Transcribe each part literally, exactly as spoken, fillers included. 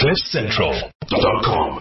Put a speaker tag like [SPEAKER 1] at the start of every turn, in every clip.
[SPEAKER 1] cliff central dot com.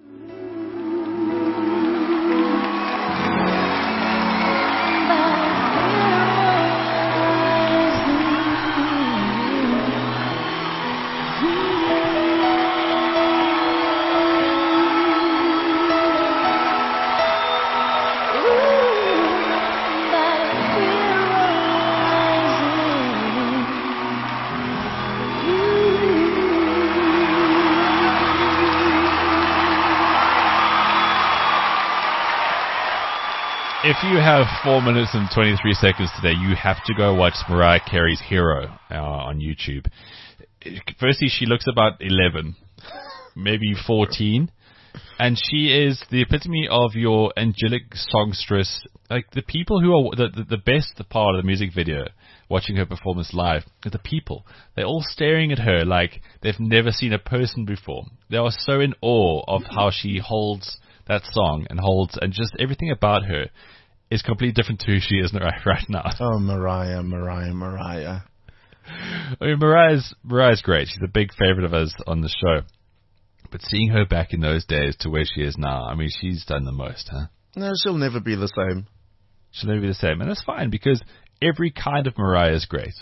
[SPEAKER 2] If you have four minutes and twenty-three seconds today, you have to go watch Mariah Carey's Hero uh, on YouTube. Firstly, she looks about eleven, maybe fourteen, and she is the epitome of your angelic songstress. Like, the people who are the, the, the best part of the music video, watching her performance live, are the people. They're all staring at her like they've never seen a person before. They are so in awe of how she holds that song and holds, and just everything about her is completely different to who she is right, right now.
[SPEAKER 3] Oh, Mariah, Mariah, Mariah.
[SPEAKER 2] I mean, Mariah's, Mariah's great. She's a big favorite of us on the show. But seeing her back in those days to where she is now, I mean, she's done the most, huh?
[SPEAKER 3] No, she'll never be the same.
[SPEAKER 2] She'll never be the same. And that's fine, because every kind of Mariah is great.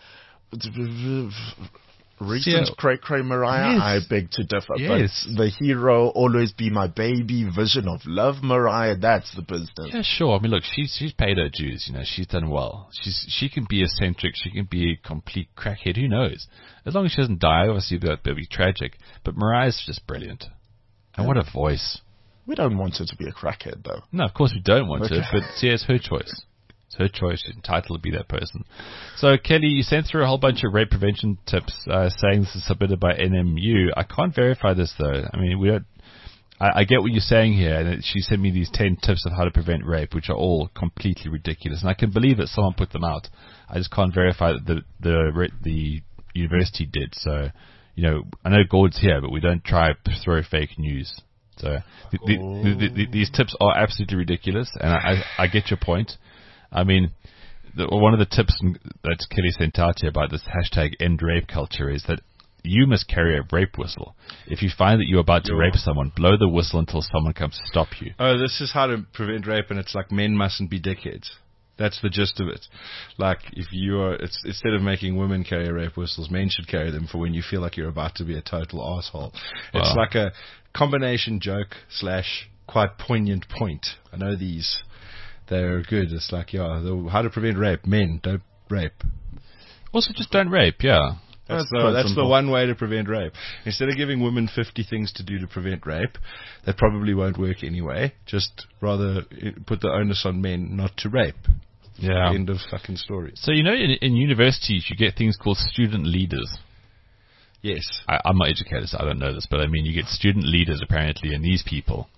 [SPEAKER 3] Recent cray cray Mariah,
[SPEAKER 2] yes.
[SPEAKER 3] I beg to differ.
[SPEAKER 2] Yes.
[SPEAKER 3] But the hero, always be my baby, vision of love Mariah, that's the business.
[SPEAKER 2] Yeah, sure. I mean, look, she's she's paid her dues. You know, she's done well. She's she can be eccentric. She can be a complete crackhead. Who knows? As long as she doesn't die, obviously that would be tragic. But Mariah's just brilliant. And yeah. What a voice.
[SPEAKER 3] We don't want her to be a crackhead, though.
[SPEAKER 2] No, of course we don't want
[SPEAKER 3] okay.
[SPEAKER 2] her. But see, it's her choice. It's her choice. She's entitled to be that person. So, Kelly, you sent through a whole bunch of rape prevention tips, uh, saying this is submitted by N M U. I can't verify this, though. I mean, we don't. I, I get what you're saying here. And she sent me these ten tips of how to prevent rape, which are all completely ridiculous. And I can believe that someone put them out. I just can't verify that the the the university did. So, you know, I know Gord's here, but we don't try to throw fake news. So, the, the, the, the, these tips are absolutely ridiculous, and I, I, I get your point. I mean, the, one of the tips that Kelly sent out here about this hashtag end rape culture is that you must carry a rape whistle. If you find that you're about to
[SPEAKER 4] Yo.
[SPEAKER 2] rape someone, blow the whistle until someone comes to stop you.
[SPEAKER 4] Oh, this is how to prevent rape, and it's like men mustn't be dickheads. That's the gist of it. Like, if you are, it's, instead of making women carry rape whistles, men should carry them for when you feel like you're about to be a total asshole. It's
[SPEAKER 2] Wow.
[SPEAKER 4] like a combination joke slash quite poignant point. I know these. They're good. It's like, yeah, the, how to prevent rape. Men, don't rape.
[SPEAKER 2] Also, just don't rape, yeah.
[SPEAKER 4] That's,
[SPEAKER 3] That's
[SPEAKER 4] the,
[SPEAKER 3] quite
[SPEAKER 4] that's the
[SPEAKER 3] simple.
[SPEAKER 4] one way to prevent rape. Instead of giving women fifty things to do to prevent rape, that probably won't work anyway. Just rather uh, put the onus on men not to rape.
[SPEAKER 2] Yeah.
[SPEAKER 4] End of fucking story.
[SPEAKER 2] So, you know, in, in universities, you get things called student leaders.
[SPEAKER 4] Yes.
[SPEAKER 2] I, I'm not educated, so I don't know this, but I mean, you get student leaders, apparently, and these people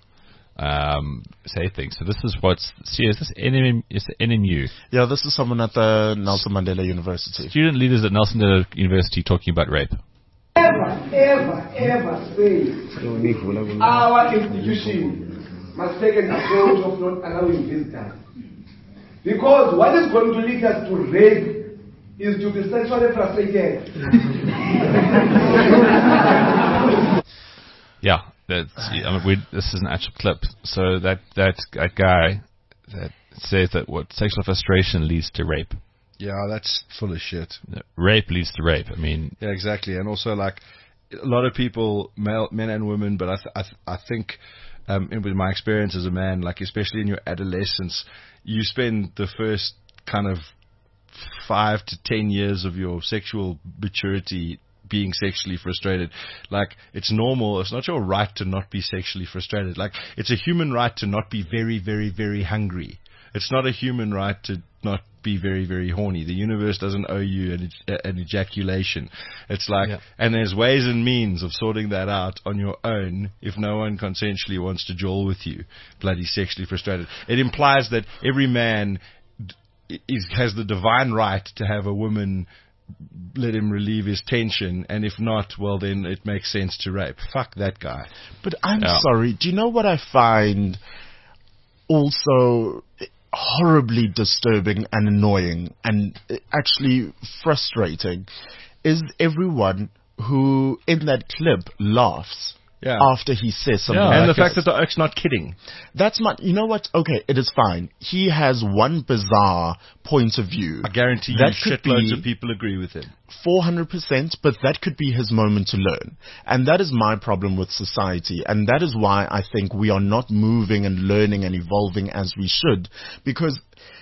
[SPEAKER 2] um, say things. So this is what's, see, is this N M, is it N M U?
[SPEAKER 3] Yeah, this is someone at the Nelson Mandela University.
[SPEAKER 2] Student leaders at Nelson Mandela University talking about rape.
[SPEAKER 5] Ever, ever, ever say our institution must take an approach of not allowing visitors. Because what is going to lead us to rape is to be sexually frustrated.
[SPEAKER 2] Yeah, that's, I mean, we, this is an actual clip. So that, that, that guy that says that what sexual frustration leads to rape.
[SPEAKER 4] Yeah, that's full of shit.
[SPEAKER 2] Rape leads to rape. I mean,
[SPEAKER 4] Yeah, exactly. And also, like, a lot of people, male, men and women, but I, th- I, th- I think, um, in, with my experience as a man, like, especially in your adolescence, you spend the first kind of five to ten years of your sexual maturity being sexually frustrated. Like, it's normal. It's not your right to not be sexually frustrated. Like, it's a human right to not be very, very, very hungry. It's not a human right to not be very, very horny. The universe doesn't owe you an, an ejaculation. It's like,
[SPEAKER 2] Yeah.
[SPEAKER 4] and there's ways and means of sorting that out on your own if no one consensually wants to jowl with you, bloody sexually frustrated. It implies that every man d- is, has the divine right to have a woman let him relieve his tension, and if not, well, then it makes sense to rape. Fuck that guy.
[SPEAKER 3] But I'm
[SPEAKER 2] Yeah.
[SPEAKER 3] sorry, do you know what I find also horribly disturbing and annoying and actually frustrating is everyone who in that clip laughs
[SPEAKER 4] Yeah.
[SPEAKER 3] after he says something.
[SPEAKER 2] Yeah,
[SPEAKER 3] like
[SPEAKER 4] And the
[SPEAKER 3] this.
[SPEAKER 4] fact that the oak's not kidding.
[SPEAKER 3] That's my, you know what? Okay, it is fine. He has one bizarre point of view.
[SPEAKER 4] I guarantee you
[SPEAKER 3] That could
[SPEAKER 4] shitloads
[SPEAKER 3] be-
[SPEAKER 4] of people agree with him.
[SPEAKER 3] four hundred percent, but that could be his moment to learn. And that is my problem with society. And that is why I think we are not moving and learning and evolving as we should. Because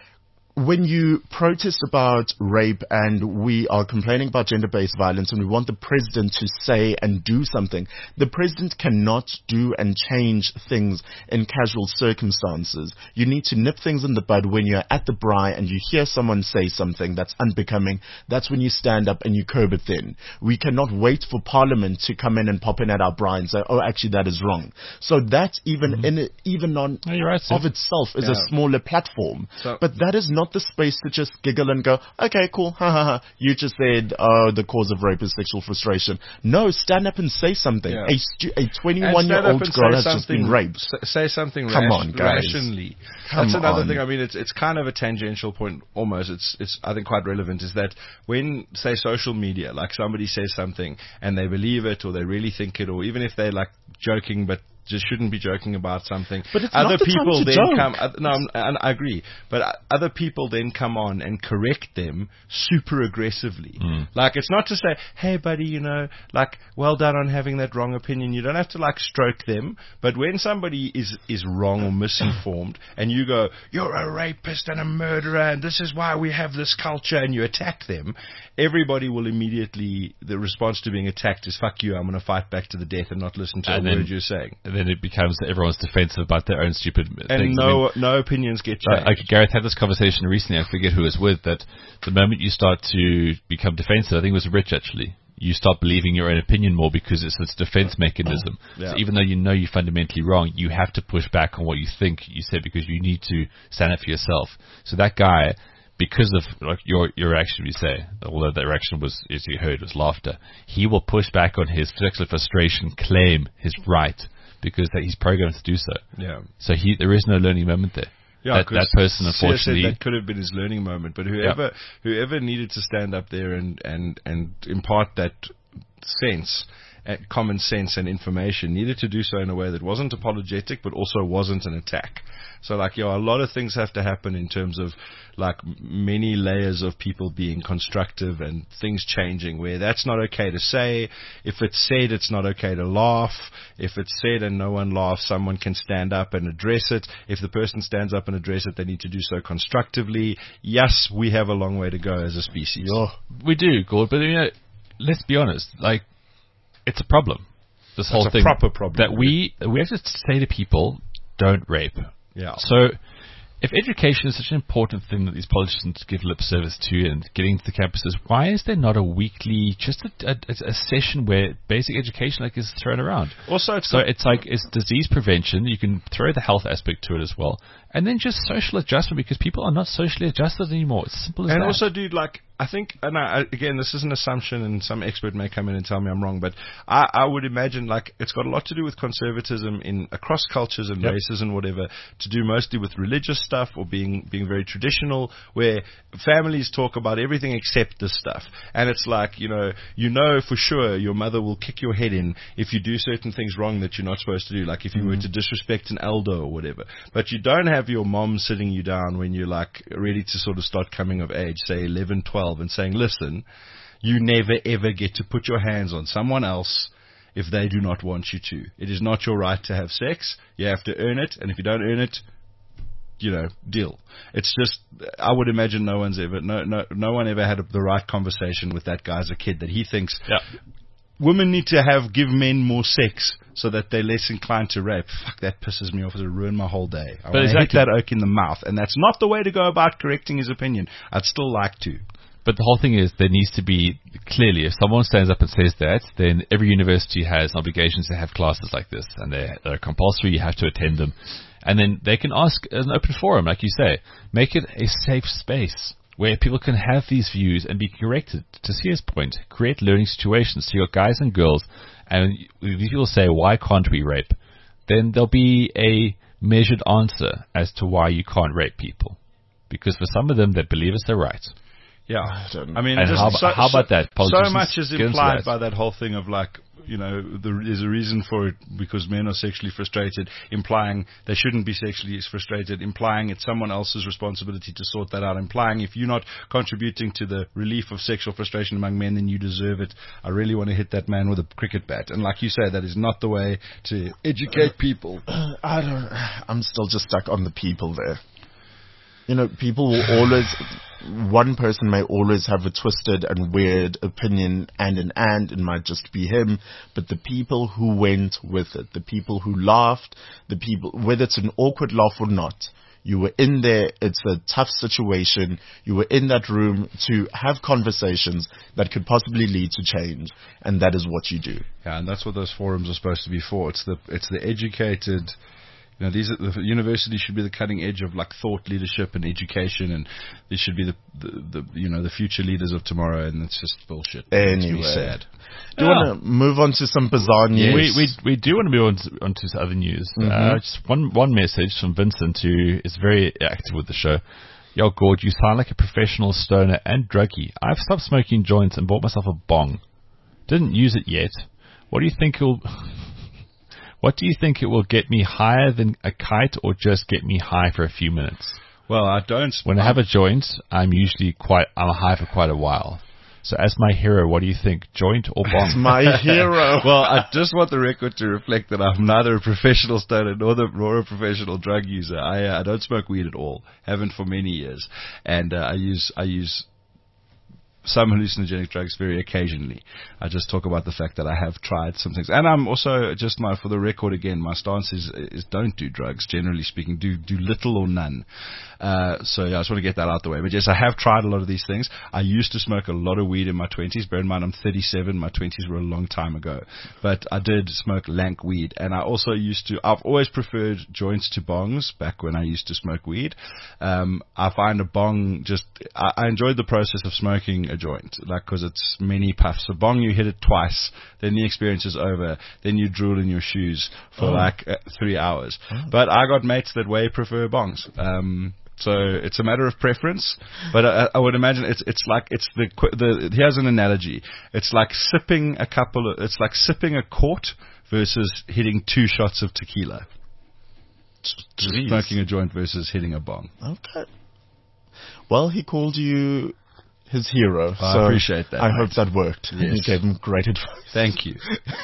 [SPEAKER 3] when you protest about rape and we are complaining about gender-based violence and we want the president to say and do something, the president cannot do and change things in casual circumstances. You need to nip things in the bud when you're at the braai and you hear someone say something that's unbecoming. That's when you stand up and you curb it then. We cannot wait for Parliament to come in and pop in at our braai and say, oh, actually that is wrong. So that even in it, even on
[SPEAKER 2] No, you're right, Sid.
[SPEAKER 3] of itself is
[SPEAKER 4] Yeah.
[SPEAKER 3] a smaller platform.
[SPEAKER 4] So-
[SPEAKER 3] But that is not the space to just giggle and go, okay, cool, ha ha ha. You just said, oh, the cause of rape is sexual frustration. No, stand up and say something.
[SPEAKER 4] Yeah.
[SPEAKER 3] A, stu- a
[SPEAKER 4] And
[SPEAKER 3] twenty-one year
[SPEAKER 4] stand up
[SPEAKER 3] old
[SPEAKER 4] and
[SPEAKER 3] girl
[SPEAKER 4] say
[SPEAKER 3] has just been
[SPEAKER 4] something-
[SPEAKER 3] raped.
[SPEAKER 4] s- Say something
[SPEAKER 3] Come
[SPEAKER 4] rash-
[SPEAKER 3] on, guys.
[SPEAKER 4] rationally.
[SPEAKER 3] Come
[SPEAKER 4] That's another
[SPEAKER 3] on.
[SPEAKER 4] thing. I mean, it's it's kind of a tangential point almost. It's it's I think quite relevant. Is that when say social media, like somebody says something and they believe it or they really think it, or even if they're like joking but just shouldn't be joking about something.
[SPEAKER 3] But it's
[SPEAKER 4] other
[SPEAKER 3] not the time
[SPEAKER 4] people
[SPEAKER 3] to
[SPEAKER 4] then
[SPEAKER 3] joke.
[SPEAKER 4] come. Uh, no, I'm, and I agree. But uh, other people then come on and correct them super aggressively. Like it's not to say, "Hey, buddy, you know, like well done on having that wrong opinion." You don't have to like stroke them. But when somebody is is wrong or misinformed, and you go, "You're a rapist and a murderer, and this is why we have this culture," and you attack them, everybody will immediately. The response to being attacked is, "Fuck you! I'm going to fight back to the death and not listen to
[SPEAKER 2] And
[SPEAKER 4] a
[SPEAKER 2] then-
[SPEAKER 4] word you're saying."
[SPEAKER 2] And then it becomes that everyone's defensive about their own stupid
[SPEAKER 4] And
[SPEAKER 2] things. I mean,
[SPEAKER 4] no, no opinions get changed.
[SPEAKER 2] Uh, like Gareth had this conversation recently. I forget who it was with. That the moment you start to become defensive, I think it was Rich actually. You start believing your own opinion more because it's this defense mechanism.
[SPEAKER 4] Yeah.
[SPEAKER 2] So even though you know you're fundamentally wrong, you have to push back on what you think you said because you need to stand up for yourself. So that guy, because of like your your reaction, you say, although that reaction was, as you heard, was laughter, he will push back on his sexual frustration, claim his right because that he's programmed to do so.
[SPEAKER 4] yeah.
[SPEAKER 2] So he there is no learning moment there.
[SPEAKER 4] Yeah,
[SPEAKER 2] that, that person,
[SPEAKER 4] Sia
[SPEAKER 2] unfortunately,
[SPEAKER 4] said that could have been his learning moment. But whoever whoever needed to stand up there and, and, and impart that sense, uh, common sense and information, needed to do so in a way that wasn't apologetic, but also wasn't an attack. So, like, you know, a lot of things have to happen in terms of, like, many layers of people being constructive and things changing, where that's not okay to say. If it's said, it's not okay to laugh. If it's said and no one laughs, someone can stand up and address it. If the person stands up and address it, they need to do so constructively. Yes, we have a long way to go as a species.
[SPEAKER 2] we do, Gord, but you know, let's be honest, like, it's a problem. This whole
[SPEAKER 4] a
[SPEAKER 2] thing
[SPEAKER 4] proper problem.
[SPEAKER 2] that we we have to say to people, don't rape.
[SPEAKER 4] Yeah.
[SPEAKER 2] So, if education is such an important thing that these politicians give lip service to and getting to the campuses, why is there not a weekly, just a, a, a session where basic education like is thrown around?
[SPEAKER 4] Also, it's
[SPEAKER 2] So it's like it's disease prevention. You can throw the health aspect to it as well, and then just social adjustment because people are not socially adjusted anymore. It's simple as
[SPEAKER 4] And
[SPEAKER 2] that.
[SPEAKER 4] also, dude, like, I think, and I, again, this is an assumption, and some expert may come in and tell me I'm wrong, but I, I would imagine, like, it's got a lot to do with conservatism in across cultures and
[SPEAKER 2] Yep.
[SPEAKER 4] races and whatever, to do mostly with religious stuff or being being very traditional, where families talk about everything except this stuff. And it's like, you know, you know for sure your mother will kick your head in if you do certain things wrong that you're not supposed to do, like if you were to disrespect an elder or whatever. But you don't have your mom sitting you down when you're like ready to sort of start coming of age, say eleven, twelve, and saying, listen, you never ever get to put your hands on someone else if they do not want you to. It is not your right to have sex. You have to earn it, and if you don't earn it, you know, deal. It's just, I would imagine no one's ever, no, no, no one ever had the right conversation with that guy as a kid that he thinks
[SPEAKER 2] yeah.
[SPEAKER 4] women need to have, give men more sex so that they're less inclined to rape. Fuck, that pisses me off. It'll ruin my whole day. I want to
[SPEAKER 2] exactly.
[SPEAKER 4] hit that oak in the mouth, and that's not the way to go about correcting his opinion. I'd still like to.
[SPEAKER 2] But the whole thing is there needs to be, clearly, if someone stands up and says that, then every university has obligations to have classes like this, and they're, they're compulsory, you have to attend them. And then they can ask an open forum, like you say, make it a safe space where people can have these views and be corrected. To Sia's point, create learning situations. So you got guys and girls, and if people say, why can't we rape? Then there'll be a measured answer as to why you can't rape people. Because for some of them, they believe it's their right.
[SPEAKER 4] Yeah,
[SPEAKER 3] I don't
[SPEAKER 4] I mean,
[SPEAKER 2] And
[SPEAKER 4] just
[SPEAKER 2] how,
[SPEAKER 4] so,
[SPEAKER 2] how about that?
[SPEAKER 4] So
[SPEAKER 2] Politicians
[SPEAKER 4] much is
[SPEAKER 2] get into
[SPEAKER 4] implied
[SPEAKER 2] that.
[SPEAKER 4] by that whole thing of like, you know, the, there's a reason for it because men are sexually frustrated, implying they shouldn't be sexually frustrated, implying it's someone else's responsibility to sort that out, implying if you're not contributing to the relief of sexual frustration among men, then you deserve it. I really want to hit that man with a cricket bat. And like you say, that is not the way to educate people.
[SPEAKER 3] I don't. I'm still just stuck on the people there. You know, people will always, one person may always have a twisted and weird opinion, and in and it might just be him, but the people who went with it, the people who laughed, the people, whether it's an awkward laugh or not, you were in there, it's a tough situation, you were in that room to have conversations that could possibly lead to change, and that is what you do.
[SPEAKER 4] Yeah, and that's what those forums are supposed to be for. It's the, it's the educated... You know, these are, the university should be the cutting edge of like thought leadership and education, and these should be the, the, the you know the future leaders of tomorrow. And it's just bullshit. It makes me
[SPEAKER 3] Anyway.
[SPEAKER 4] sad.
[SPEAKER 3] Do you want to move on to some bizarre news?
[SPEAKER 2] We, we we do want to move on to, on to other news.
[SPEAKER 3] Mm-hmm.
[SPEAKER 2] Uh, just one one message from Vincent, who is very active with the show. Yo, Gord, you sound like a professional stoner and druggie. I've stopped smoking joints and bought myself a bong. Didn't use it yet. What do you think will... What do you think it will get me higher than a kite, or just get me high for a few minutes?
[SPEAKER 4] Well, I don't.
[SPEAKER 2] When I have a joint, I'm usually quite, I'm high for quite a while. So as my hero, what do you think, joint or bong?
[SPEAKER 3] It's my hero.
[SPEAKER 4] Well, I just want the record to reflect that I'm neither a professional stoner nor, the, nor a professional drug user. I uh, I don't smoke weed at all. Haven't for many years, and uh, I use I use. some hallucinogenic drugs very occasionally. I just talk about the fact that I have tried some things. And I'm also, just my, for the record again, my stance is, is don't do drugs, generally speaking. Do, do little or none. Uh, so yeah, I just want to get that out the way. But yes, I have tried a lot of these things. I used to smoke a lot of weed in my twenties. Bear in mind, I'm thirty-seven. My twenties were a long time ago. But I did smoke lank weed. And I also used to, I've always preferred joints to bongs back when I used to smoke weed. Um, I find a bong just, I, I enjoyed the process of smoking a joint, like, cause it's many puffs. A bong, you hit it twice, then the experience is over, then you drool in your shoes for
[SPEAKER 3] Oh.
[SPEAKER 4] like uh, three hours. But I got mates that way prefer bongs. Um, so it's a matter of preference, but I, I would imagine it's it's like it's the qu- the here's an analogy. It's like sipping a couple of it's like sipping a quart versus hitting two shots of tequila.
[SPEAKER 3] Jeez.
[SPEAKER 4] Smoking a joint versus hitting a bong.
[SPEAKER 3] Okay. Well, he called you his hero.
[SPEAKER 4] I
[SPEAKER 3] so
[SPEAKER 4] appreciate that,
[SPEAKER 3] I
[SPEAKER 4] mate.
[SPEAKER 3] hope that worked.
[SPEAKER 4] Yes.
[SPEAKER 3] You gave him great advice.
[SPEAKER 4] Thank you.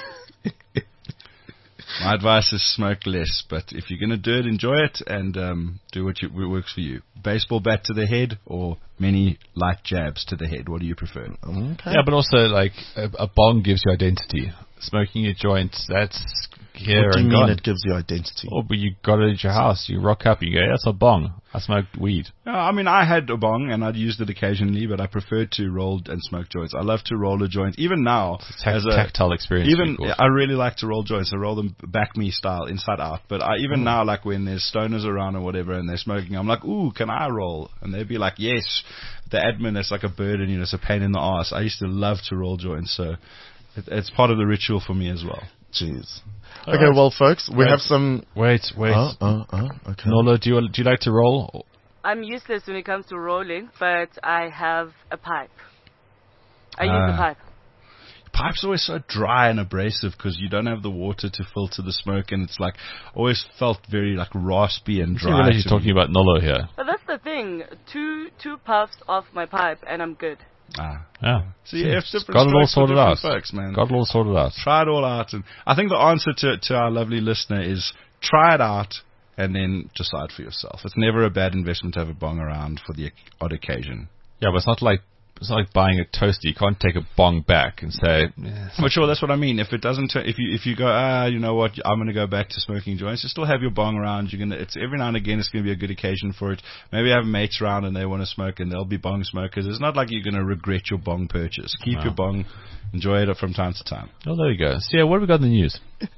[SPEAKER 4] My advice is smoke less, but if you're going to do it, enjoy it and um, do what, you, what works for you. Baseball bat to the head or many light jabs to the head? What do you prefer?
[SPEAKER 3] Okay.
[SPEAKER 2] Yeah, but also, like, a, a bong gives you identity. Smoking a joint, that's here
[SPEAKER 3] What do you
[SPEAKER 2] and
[SPEAKER 3] mean
[SPEAKER 2] gone.
[SPEAKER 3] it gives you identity?
[SPEAKER 2] Oh, but you got it at your house. You rock up, you go, that's a bong. I smoked weed.
[SPEAKER 4] No, I mean, I had a bong and I'd used it occasionally, but I preferred to roll and smoke joints. I love to roll a joint, even now.
[SPEAKER 2] Tac-
[SPEAKER 4] as a,
[SPEAKER 2] tactile experience.
[SPEAKER 4] Even
[SPEAKER 2] we call it.
[SPEAKER 4] I really like to roll joints. I roll them back me style, inside out. But I, even now, like when there's stoners around or whatever and they're smoking, I'm like, ooh, can I roll? And they'd be like, yes. The admin, it's like a burden, you know, it's a pain in the ass. I used to love to roll joints, so it, it's part of the ritual for me as well.
[SPEAKER 3] Jeez.
[SPEAKER 2] All
[SPEAKER 3] Okay,
[SPEAKER 2] right.
[SPEAKER 3] well, folks, we
[SPEAKER 2] Wait.
[SPEAKER 3] have some...
[SPEAKER 2] Wait, wait.
[SPEAKER 3] Oh, oh, oh, okay.
[SPEAKER 2] Nolo, do you, do you like to roll?
[SPEAKER 6] I'm useless when it comes to rolling, but I have a pipe. I use
[SPEAKER 4] Ah.
[SPEAKER 6] a pipe.
[SPEAKER 4] Pipe's always so dry and abrasive because you don't have the water to filter the smoke, and it's like always felt very like raspy and
[SPEAKER 2] I
[SPEAKER 4] dry.
[SPEAKER 2] realize you're
[SPEAKER 4] to
[SPEAKER 2] talking
[SPEAKER 4] me.
[SPEAKER 2] about Nolo here.
[SPEAKER 6] But that's the thing. Two two puffs off my pipe and I'm good.
[SPEAKER 4] Ah.
[SPEAKER 2] Yeah.
[SPEAKER 4] So you have different
[SPEAKER 2] Got it all
[SPEAKER 4] strokes for
[SPEAKER 2] sorted
[SPEAKER 4] different
[SPEAKER 2] out.
[SPEAKER 4] folks, man.
[SPEAKER 2] Got it all sorted out.
[SPEAKER 4] Try it all out, and I think the answer to to our lovely listener is try it out and then decide for yourself. It's never a bad investment to have a bong around for the odd occasion.
[SPEAKER 2] Yeah, but it's not like it's not like buying a toaster. You can't take a bong back and say, eh,
[SPEAKER 4] But sure, that's what I mean. If it doesn't, turn, if you if you go, ah, you know what, I'm going to go back to smoking joints. You still have your bong around. You're gonna. It's every now and again. It's going to be a good occasion for it. Maybe have mates around and they want to smoke, and they'll be bong smokers. It's not like you're going to regret your bong purchase. Keep
[SPEAKER 2] No.
[SPEAKER 4] your bong, enjoy it from time to time.
[SPEAKER 2] oh, there you go. So, yeah, what have we got in the news?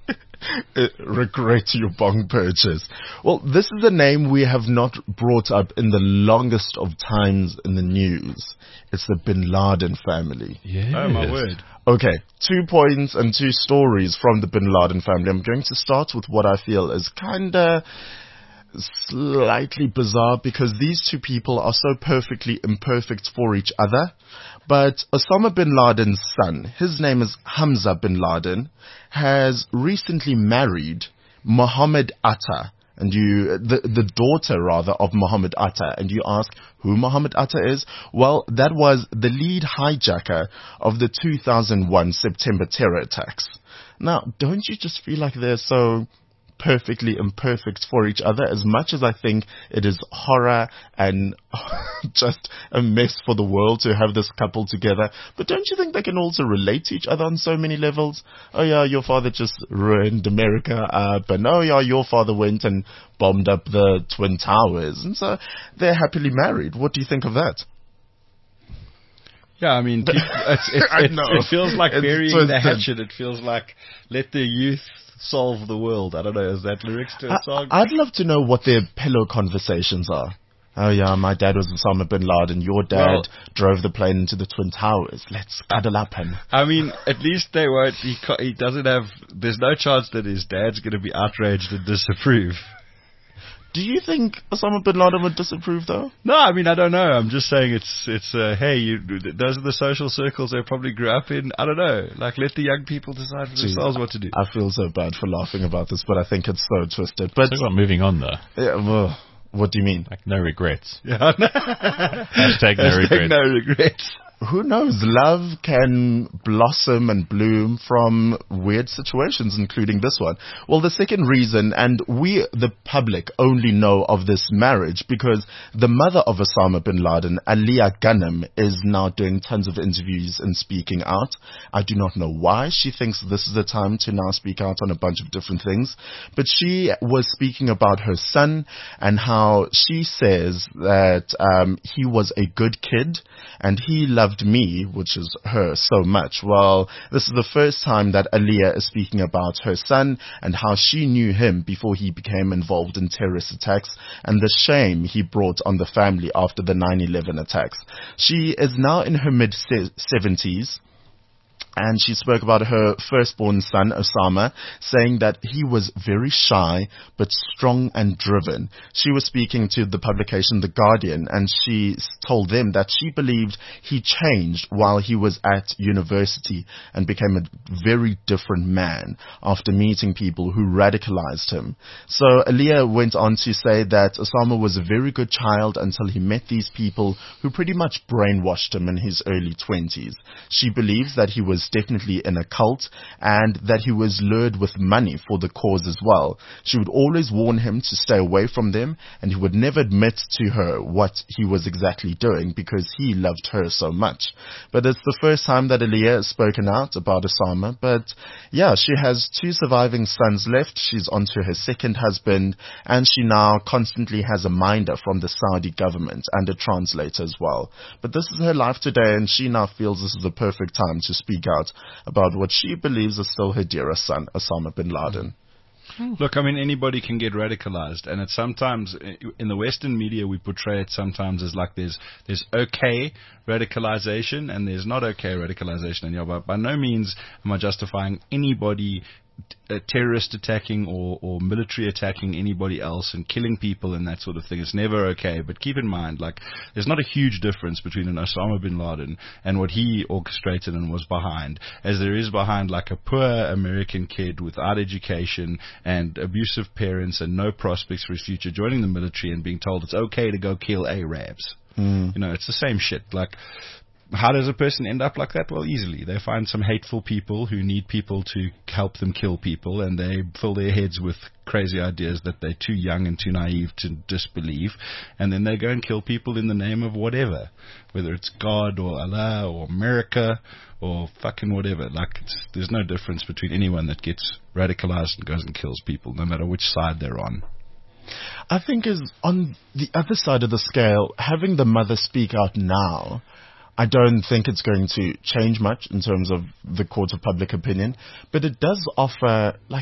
[SPEAKER 3] Uh, regret your bong purchase. Well, this is a name we have not brought up in the longest of times in the news. It's the Bin Laden family.
[SPEAKER 2] Yes.
[SPEAKER 4] Oh my word!
[SPEAKER 3] Okay, two points and two stories from the Bin Laden family. I'm going to start with what I feel is kinda slightly bizarre because these two people are so perfectly imperfect for each other. But Osama bin Laden's son, his name is Hamza bin Laden, has recently married Mohammed Atta. And you, the, the daughter rather of Mohammed Atta. And you ask who Mohammed Atta is? Well, that was the lead hijacker of the two thousand one September terror attacks. Now, don't you just feel like they're so perfectly imperfect for each other? As much as I think it is horror and just a mess for the world to have this couple together, but don't you think they can also relate to each other on so many levels? Oh yeah, your father just ruined America up, and oh yeah, your father went and bombed up the Twin Towers, and so they're happily married. What do you think of that?
[SPEAKER 4] Yeah, I mean, people, it's, it,
[SPEAKER 3] I
[SPEAKER 4] it,
[SPEAKER 3] know.
[SPEAKER 4] it feels like
[SPEAKER 3] It's
[SPEAKER 4] burying
[SPEAKER 3] twisted.
[SPEAKER 4] the hatchet. It feels like let the youth solve the world. I don't know, is that lyrics to a song?
[SPEAKER 3] I, I'd love to know what their pillow conversations are. Oh yeah, my dad was Osama bin Laden. Your dad
[SPEAKER 4] Well-
[SPEAKER 3] drove the plane into the Twin Towers. Let's cuddle up and...
[SPEAKER 4] I mean, at least they won't. He, ca- he doesn't have. There's no chance that his dad's going to be outraged and disapprove.
[SPEAKER 3] Do you think Osama bin Laden would disapprove though?
[SPEAKER 4] No, I mean, I don't know. I'm just saying it's it's. Uh, hey, you, those are the social circles they probably grew up in. I don't know. Like, let the young people decide for themselves what to do.
[SPEAKER 3] I feel so bad for laughing about this, but I think it's so twisted. But
[SPEAKER 2] Talk about moving on though.
[SPEAKER 3] yeah, well, what do you mean?
[SPEAKER 2] Like no regrets.
[SPEAKER 4] Yeah.
[SPEAKER 2] Hashtag no
[SPEAKER 4] Hashtag
[SPEAKER 2] regrets.
[SPEAKER 4] no regrets.
[SPEAKER 3] Who knows? Love can blossom and bloom from weird situations, including this one. Well, the second reason, and we, the public, only know of this marriage because the mother of Osama bin Laden, Aliyah Ghanem, is now doing tons of interviews and speaking out. I do not know why she thinks this is the time to now speak out on a bunch of different things, but she was speaking about her son and how she says that um, he was a good kid and he loved me, which is her, so much. Well, this is the first time that Aliyah is speaking about her son and how she knew him before he became involved in terrorist attacks and the shame he brought on the family after the nine eleven attacks. She is now in her mid-seventies. And she spoke about her firstborn son, Osama, saying that he was very shy, but strong and driven. She was speaking to the publication The Guardian, and she told them that she believed he changed while he was at university and became a very different man after meeting people who radicalized him. So Aliyah went on to say that Osama was a very good child until he met these people who pretty much brainwashed him in his early twenties. She believes that he was definitely in a cult and that he was lured with money for the cause as well. She would always warn him to stay away from them, and he would never admit to her what he was exactly doing because he loved her so much. But it's the first time that Aliyah has spoken out about Osama. But yeah, she has two surviving sons left. She's on to her second husband, and she now constantly has a minder from the Saudi government and a translator as well. But this is her life today, and she now feels this is the perfect time to speak out about what she believes is still her dearest son, Osama bin Laden.
[SPEAKER 4] Look, I mean, anybody can get radicalized, and it's sometimes in the Western media we portray it sometimes as like there's there's okay radicalization and there's not okay radicalization. And yeah, but by no means am I justifying anybody uh, terrorist attacking or, or military attacking anybody else and killing people and that sort of thing. It's never okay. But keep in mind, like, there's not a huge difference between an Osama bin Laden and what he orchestrated and was behind, as there is behind like a poor American kid without education and abusive parents and no prospects for his future joining the military and being told it's okay to go kill Arabs.
[SPEAKER 3] Mm.
[SPEAKER 4] You know, it's the same shit. Like, how does a person end up like that? Well, easily. They find some hateful people who need people to help them kill people, and they fill their heads with crazy ideas that they're too young and too naive to disbelieve, and then they go and kill people in the name of whatever, whether it's God or Allah or America or fucking whatever. Like, it's, there's no difference between anyone that gets radicalized and goes and kills people, no matter which side they're on.
[SPEAKER 3] I think is on the other side of the scale, having the mother speak out now, I don't think it's going to change much in terms of the court of public opinion, but it does offer like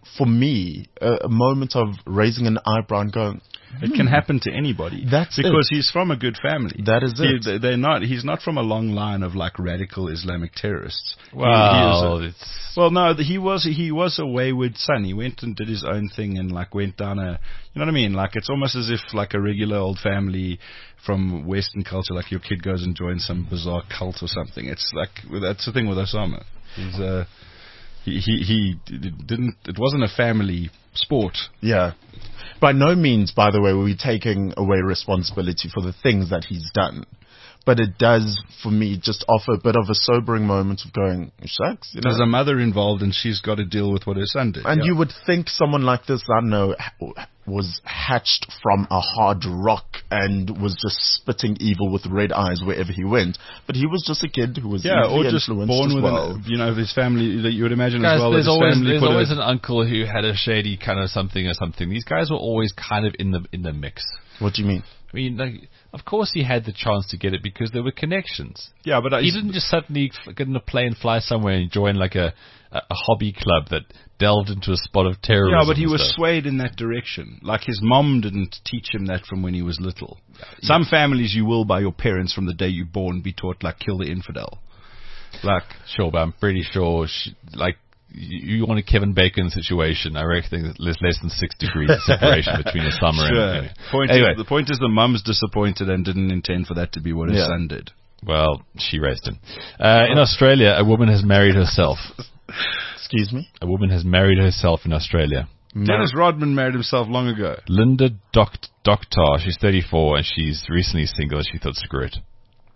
[SPEAKER 3] for me, a, a moment of raising an eyebrow and going,
[SPEAKER 4] It can happen to anybody.
[SPEAKER 3] That's
[SPEAKER 4] because
[SPEAKER 3] it.
[SPEAKER 4] he's from a good family.
[SPEAKER 3] That is
[SPEAKER 4] He-
[SPEAKER 3] it.
[SPEAKER 4] they're not. He's not from a long line of like radical Islamic terrorists. He- he
[SPEAKER 2] Well,
[SPEAKER 4] is a-
[SPEAKER 2] it's
[SPEAKER 4] well, no, he was he was a wayward son. He went and did his own thing and like went down a, you know what I mean? Like it's almost as if like a regular old family from Western culture, like your kid goes and joins some bizarre cult or something. It's like that's the thing with Osama. He's uh, he he he didn't. It wasn't a family sport.
[SPEAKER 3] Yeah. By no means, by the way, are we taking away responsibility for the things that he's done. But it does, for me, just offer a bit of a sobering moment of going, shucks, you know.
[SPEAKER 4] There's a mother involved, and she's got to deal with what her son did.
[SPEAKER 3] And
[SPEAKER 4] Yeah.
[SPEAKER 3] you would think someone like this, I don't know, ha- was hatched from a hard rock and was just spitting evil with red eyes wherever he went. But he was just a kid who was
[SPEAKER 4] Yeah, or
[SPEAKER 3] easily
[SPEAKER 4] just
[SPEAKER 3] influenced
[SPEAKER 4] born
[SPEAKER 3] as
[SPEAKER 4] with,
[SPEAKER 3] well.
[SPEAKER 4] an, you know, his family that you would imagine
[SPEAKER 2] guys,
[SPEAKER 4] as well.
[SPEAKER 2] there's
[SPEAKER 4] that his
[SPEAKER 2] always
[SPEAKER 4] family
[SPEAKER 2] there's
[SPEAKER 4] put
[SPEAKER 2] always
[SPEAKER 4] a,
[SPEAKER 2] an uncle who had a shady kind of something or something. These guys were always kind of in the in the mix.
[SPEAKER 3] What do you mean?
[SPEAKER 2] I mean, like, of course he had the chance to get it because there were connections.
[SPEAKER 4] yeah, but I,
[SPEAKER 2] He didn't just suddenly f- get in a plane, fly somewhere, and join like a, a, a hobby club that delved into a spot of terrorism.
[SPEAKER 4] Yeah, but he
[SPEAKER 2] and
[SPEAKER 4] was
[SPEAKER 2] stuff.
[SPEAKER 4] swayed in that direction. Like his mom didn't teach him that from when he was little. Some families you will by your parents from the day you're born be taught like kill the infidel. Like
[SPEAKER 2] Sure, but I'm pretty sure, she, like, you, you want a Kevin Bacon situation. I reckon there's less than six degrees of separation between Osama
[SPEAKER 4] sure.
[SPEAKER 2] and...
[SPEAKER 4] Point
[SPEAKER 2] Anyway.
[SPEAKER 4] is, the point is the mum's disappointed and didn't intend for that to be what his
[SPEAKER 3] Yeah.
[SPEAKER 4] son did.
[SPEAKER 2] Well, she raised him. Uh, in Australia, a woman has married herself.
[SPEAKER 3] Excuse me?
[SPEAKER 2] A woman has married herself in Australia.
[SPEAKER 4] Dennis Rodman married himself long ago.
[SPEAKER 2] Linda Doct- Doctor, she's thirty-four and she's recently single. She thought, screw it.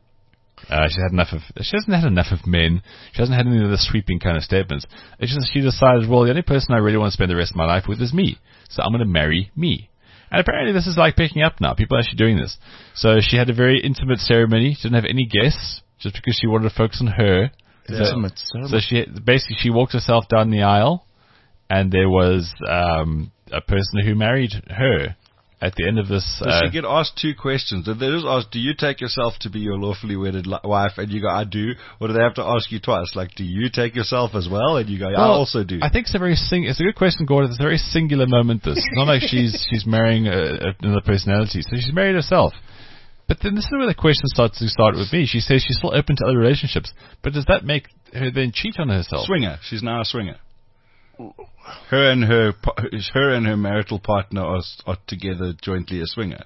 [SPEAKER 2] Uh, she's had enough of. She hasn't had enough of men. She hasn't had any of the sweeping kind of statements. It's just she decided, well, the only person I really want to spend the rest of my life with is me. So I'm going to marry me. And apparently this is like picking up now. People are actually doing this. So she had a very intimate ceremony. She didn't have any guests, just because she wanted to focus on her.
[SPEAKER 3] Intimate
[SPEAKER 2] So,
[SPEAKER 3] ceremony.
[SPEAKER 2] so she basically she walked herself down the aisle, and there was um, a person who married her at the end of this.
[SPEAKER 4] Does
[SPEAKER 2] Uh,
[SPEAKER 4] she get asked two questions? Did they just ask, do you take yourself to be your lawfully wedded li- wife? And you go, I do. Or do they have to ask you twice? Like, do you take yourself as well? And you go, yeah, I
[SPEAKER 2] Well,
[SPEAKER 4] also do.
[SPEAKER 2] I think it's a very sing- it's a good question, Gordon. It's a very singular moment. This it's not like she's she's marrying a, another personality. So she's married herself. But then this is where the question starts to start with me. She says she's still open to other relationships, but does that make her then cheat on herself?
[SPEAKER 4] Swinger. She's now a swinger. Her and her pa- her and her marital partner are, are together jointly a swinger.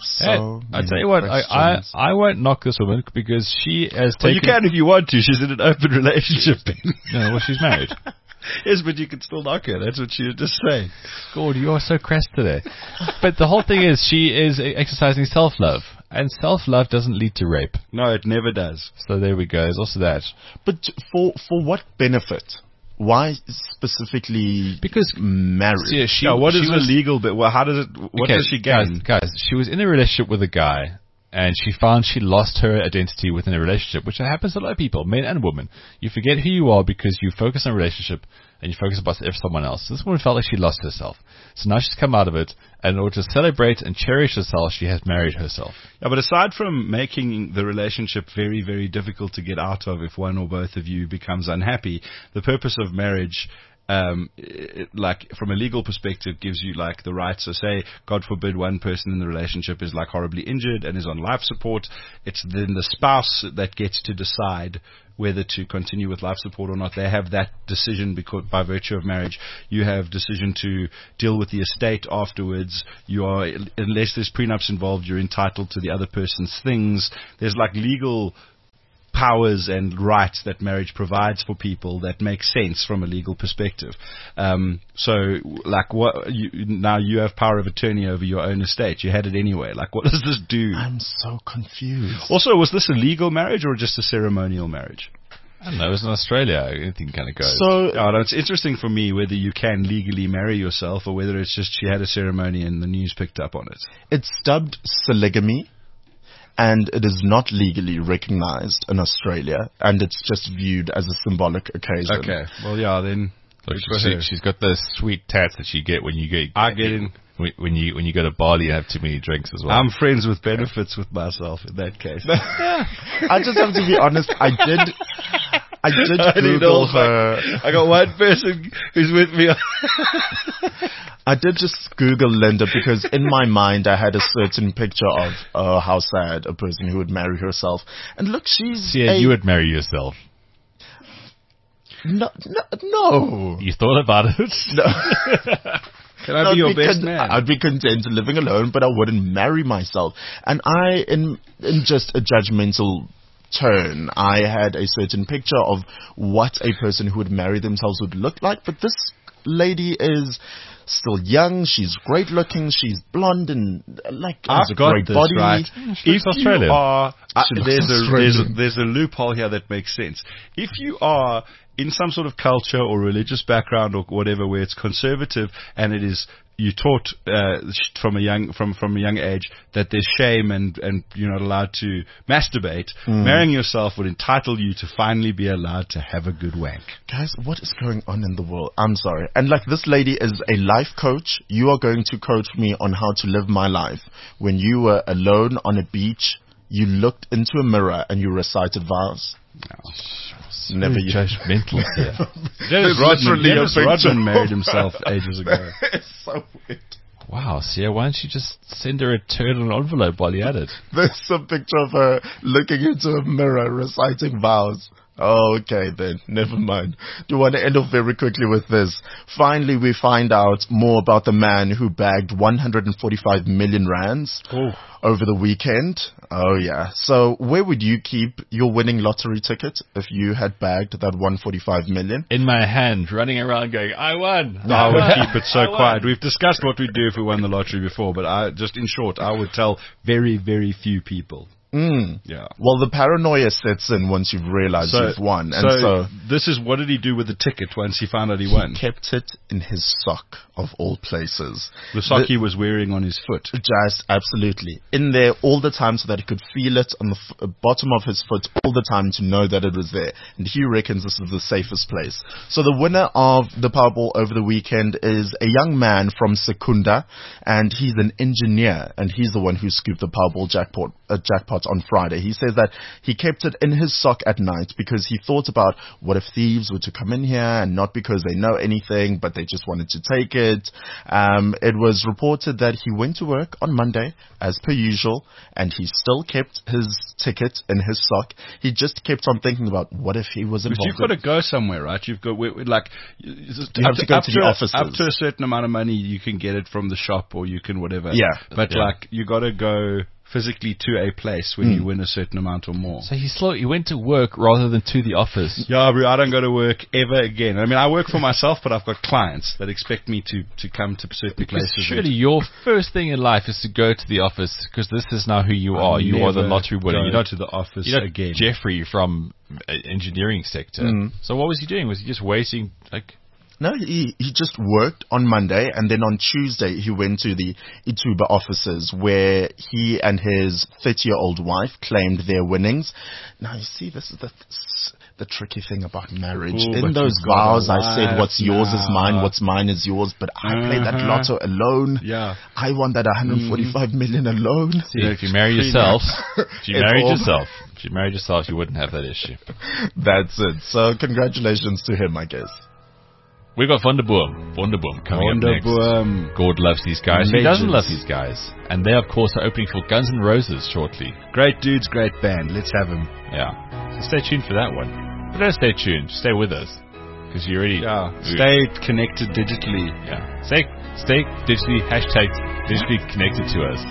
[SPEAKER 3] So
[SPEAKER 2] Hey, I tell you what, I, I
[SPEAKER 3] questions.
[SPEAKER 2] I won't knock this woman because she has
[SPEAKER 4] Well,
[SPEAKER 2] taken.
[SPEAKER 4] you can if you want to. She's in an open relationship.
[SPEAKER 2] No, well, she's married.
[SPEAKER 4] Yes, but you can still knock her. That's what she was just saying.
[SPEAKER 2] God, you are so crass today. But the whole thing is, she is exercising self-love, and self-love doesn't lead to rape.
[SPEAKER 4] No, it never does.
[SPEAKER 2] So there we go. There's also that.
[SPEAKER 3] But for for what benefit? Why specifically
[SPEAKER 2] Because
[SPEAKER 3] marriage?
[SPEAKER 2] See, she,
[SPEAKER 4] Yeah, what
[SPEAKER 2] she
[SPEAKER 4] is
[SPEAKER 2] was,
[SPEAKER 4] the legal bit? Well, how does it? What
[SPEAKER 2] okay,
[SPEAKER 4] does she gain?
[SPEAKER 2] Guys, guys, she was in a relationship with a guy, and she found she lost her identity within a relationship, which happens to a lot of people, men and women. You forget who you are because you focus on a relationship and you focus about someone else. This woman felt like she lost herself. So now she's come out of it, and in order to celebrate and cherish herself, she has married herself.
[SPEAKER 4] Yeah, but aside from making the relationship very, very difficult to get out of if one or both of you becomes unhappy, the purpose of marriage, um, it, like from a legal perspective, gives you like the right. So say, God forbid, one person in the relationship is like horribly injured and is on life support. It's then the spouse that gets to decide whether to continue with life support or not. They have that decision because by virtue of marriage. You have decision to deal with the estate afterwards. You are, unless there's prenups involved, you're entitled to the other person's things. There's like legal powers and rights that marriage provides for people that make sense from a legal perspective. Um, so, like, what you, now you have power of attorney over your own estate. You had it anyway. Like, what does this do?
[SPEAKER 3] I'm so confused.
[SPEAKER 4] Also, was this a legal marriage or just a ceremonial marriage?
[SPEAKER 2] I don't know. It was in Australia. Anything kind of goes.
[SPEAKER 3] So
[SPEAKER 4] Oh, no, it's interesting for me whether you can legally marry yourself or whether it's just she had a ceremony and the news picked up on it.
[SPEAKER 3] it's dubbed polygamy, and it is not legally recognized in Australia, and it's just viewed as a symbolic occasion.
[SPEAKER 4] Well, yeah, then.
[SPEAKER 2] Look,
[SPEAKER 4] good for
[SPEAKER 2] she,
[SPEAKER 4] her.
[SPEAKER 2] she's got those sweet tats that you get when you get.
[SPEAKER 4] I get in.
[SPEAKER 2] when, when you when you go to Bali and have too many drinks as well.
[SPEAKER 4] I'm friends with benefits with myself in that case.
[SPEAKER 3] I just have to be honest. I did, I did
[SPEAKER 4] I need
[SPEAKER 3] Google
[SPEAKER 4] all
[SPEAKER 3] her.
[SPEAKER 4] I got one person who's with me.
[SPEAKER 3] I did just Google Linda because in my mind I had a certain picture of uh, how sad a person who would marry herself. And look, she's
[SPEAKER 2] Yeah,
[SPEAKER 3] a,
[SPEAKER 2] you would marry yourself.
[SPEAKER 3] no, no, no.
[SPEAKER 2] You thought about it?
[SPEAKER 3] No.
[SPEAKER 4] Can I
[SPEAKER 3] I'd
[SPEAKER 4] be your best
[SPEAKER 3] con-
[SPEAKER 4] man?
[SPEAKER 3] I'd be content living alone, but I wouldn't marry myself. And I, in in just a judgmental turn, I had a certain picture of what a person who would marry themselves would look like. But this lady is still young. She's great looking. She's blonde and like has a
[SPEAKER 4] I've got
[SPEAKER 3] great
[SPEAKER 4] this,
[SPEAKER 3] body.
[SPEAKER 4] right?
[SPEAKER 2] She
[SPEAKER 4] If
[SPEAKER 2] looks
[SPEAKER 4] you
[SPEAKER 2] Australian.
[SPEAKER 4] are, uh,
[SPEAKER 3] She looks
[SPEAKER 4] there's a there's a
[SPEAKER 3] Australian.
[SPEAKER 4] there's a loophole here that makes sense. If you are in some sort of culture or religious background or whatever where it's conservative and it is you taught uh, sh- from a young from from a young age that there's shame and and you're not allowed to masturbate, marrying yourself would entitle you to finally be allowed to have a good wank.
[SPEAKER 3] Guys, what is going on in the world? I'm sorry. And like this lady is a life coach. You are going to coach me on how to live my life. When you were alone on a beach, you looked into a mirror and you recited vows. Never
[SPEAKER 2] Very
[SPEAKER 3] you.
[SPEAKER 2] judgmental here.
[SPEAKER 4] Dennis
[SPEAKER 3] There's
[SPEAKER 4] Rodman,
[SPEAKER 3] literally a
[SPEAKER 4] Dennis
[SPEAKER 3] picture.
[SPEAKER 4] Rodman married himself ages ago.
[SPEAKER 3] It's so weird.
[SPEAKER 2] Wow, Sia, why don't you just send her a turn on an envelope while you're at it?
[SPEAKER 3] There's some picture of her looking into a mirror reciting vows. Okay then, never mind. Do you want to end off very quickly with this? Finally, we find out more about the man who bagged one hundred forty-five million rands over the weekend. Oh yeah. So where would you keep your winning lottery ticket if you had bagged that one hundred forty-five million?
[SPEAKER 2] In my hand, running around going, I won!
[SPEAKER 4] No, I would keep it so
[SPEAKER 2] I won.
[SPEAKER 4] quiet. We've discussed what we'd do if we won the lottery before, but I just in short, I would tell very, very few people.
[SPEAKER 3] Mm.
[SPEAKER 4] Yeah.
[SPEAKER 3] Well, the paranoia sets in once you've realized you've won. And so,
[SPEAKER 4] so this is what did he do with the ticket once he found out he won?
[SPEAKER 3] kept it in his sock of all places.
[SPEAKER 4] The sock he was wearing on his foot.
[SPEAKER 3] Just absolutely in there all the time so that he could feel it on the f- uh, bottom of his foot all the time to know that it was there. And he reckons this is the safest place. So the winner of the Powerball over the weekend is a young man from Secunda, and he's an engineer, and he's the one who scooped the Powerball jackpot, uh, jackpot on Friday. He says that he kept it in his sock at night because he thought about what if thieves were to come in here, and not because they know anything, but they just wanted to take it. Um, it was reported that he went to work on Monday as per usual, and he still kept his ticket in his sock. He just kept on thinking about what if he was
[SPEAKER 4] But
[SPEAKER 3] involved.
[SPEAKER 4] you've got
[SPEAKER 3] in-
[SPEAKER 4] to go somewhere, right? You've got we, we, like you
[SPEAKER 3] You have to go
[SPEAKER 4] up
[SPEAKER 3] to the
[SPEAKER 4] a,
[SPEAKER 3] offices.
[SPEAKER 4] Up to a certain amount of money, you can get it from the shop, or you can whatever.
[SPEAKER 3] Yeah.
[SPEAKER 4] But
[SPEAKER 2] Yeah.
[SPEAKER 4] like you got to go physically to a place when you win a certain amount or more.
[SPEAKER 2] So he slow. He went to work rather than to the office.
[SPEAKER 4] Yeah, bro, I don't go to work ever again. I mean, I work for myself, but I've got clients that expect me to, to come to certain
[SPEAKER 2] Because
[SPEAKER 4] places.
[SPEAKER 2] surely your first thing in life is to go to the office because this is now who you
[SPEAKER 4] I'll
[SPEAKER 2] are. You are the
[SPEAKER 4] never
[SPEAKER 2] lottery winner.
[SPEAKER 4] go
[SPEAKER 2] You're not
[SPEAKER 4] to the office
[SPEAKER 2] You're not
[SPEAKER 4] again.
[SPEAKER 2] Jeffrey from uh, engineering sector.
[SPEAKER 3] Mm.
[SPEAKER 2] So what was he doing? Was he just wasting like?
[SPEAKER 3] No, he, he just worked on Monday, and then on Tuesday he went to the Ituba offices where he and his thirty-year-old wife claimed their winnings. Now, you see, this is the the tricky thing about marriage.
[SPEAKER 4] Ooh,
[SPEAKER 3] In
[SPEAKER 4] but
[SPEAKER 3] those
[SPEAKER 4] you've got
[SPEAKER 3] vows,
[SPEAKER 4] a
[SPEAKER 3] I said,
[SPEAKER 4] wife
[SPEAKER 3] what's yours is mine,
[SPEAKER 4] now.
[SPEAKER 3] what's mine is yours, but I played that
[SPEAKER 4] Uh-huh.
[SPEAKER 3] lotto alone.
[SPEAKER 4] Yeah.
[SPEAKER 3] I won that one hundred forty-five million alone.
[SPEAKER 2] See, if you marry yourself, if you
[SPEAKER 3] It's
[SPEAKER 2] married
[SPEAKER 3] all-
[SPEAKER 2] yourself, if you married yourself, you wouldn't have that issue.
[SPEAKER 3] That's it. So congratulations to him, I guess.
[SPEAKER 2] We got Wonderboom, Wonderboom coming up next.
[SPEAKER 4] Wonderboom.
[SPEAKER 2] Gord loves these guys. Who
[SPEAKER 4] Legends.
[SPEAKER 2] doesn't love these guys? And they, of course, are opening for Guns N' Roses shortly.
[SPEAKER 4] Great dudes, great band. Let's have them.
[SPEAKER 2] Yeah. So stay tuned for that one. But don't stay tuned. Stay with us. Because you already...
[SPEAKER 4] Yeah.
[SPEAKER 2] you-
[SPEAKER 4] Stay connected digitally.
[SPEAKER 2] Yeah. Stay, stay digitally, hashtag digitally connected to us.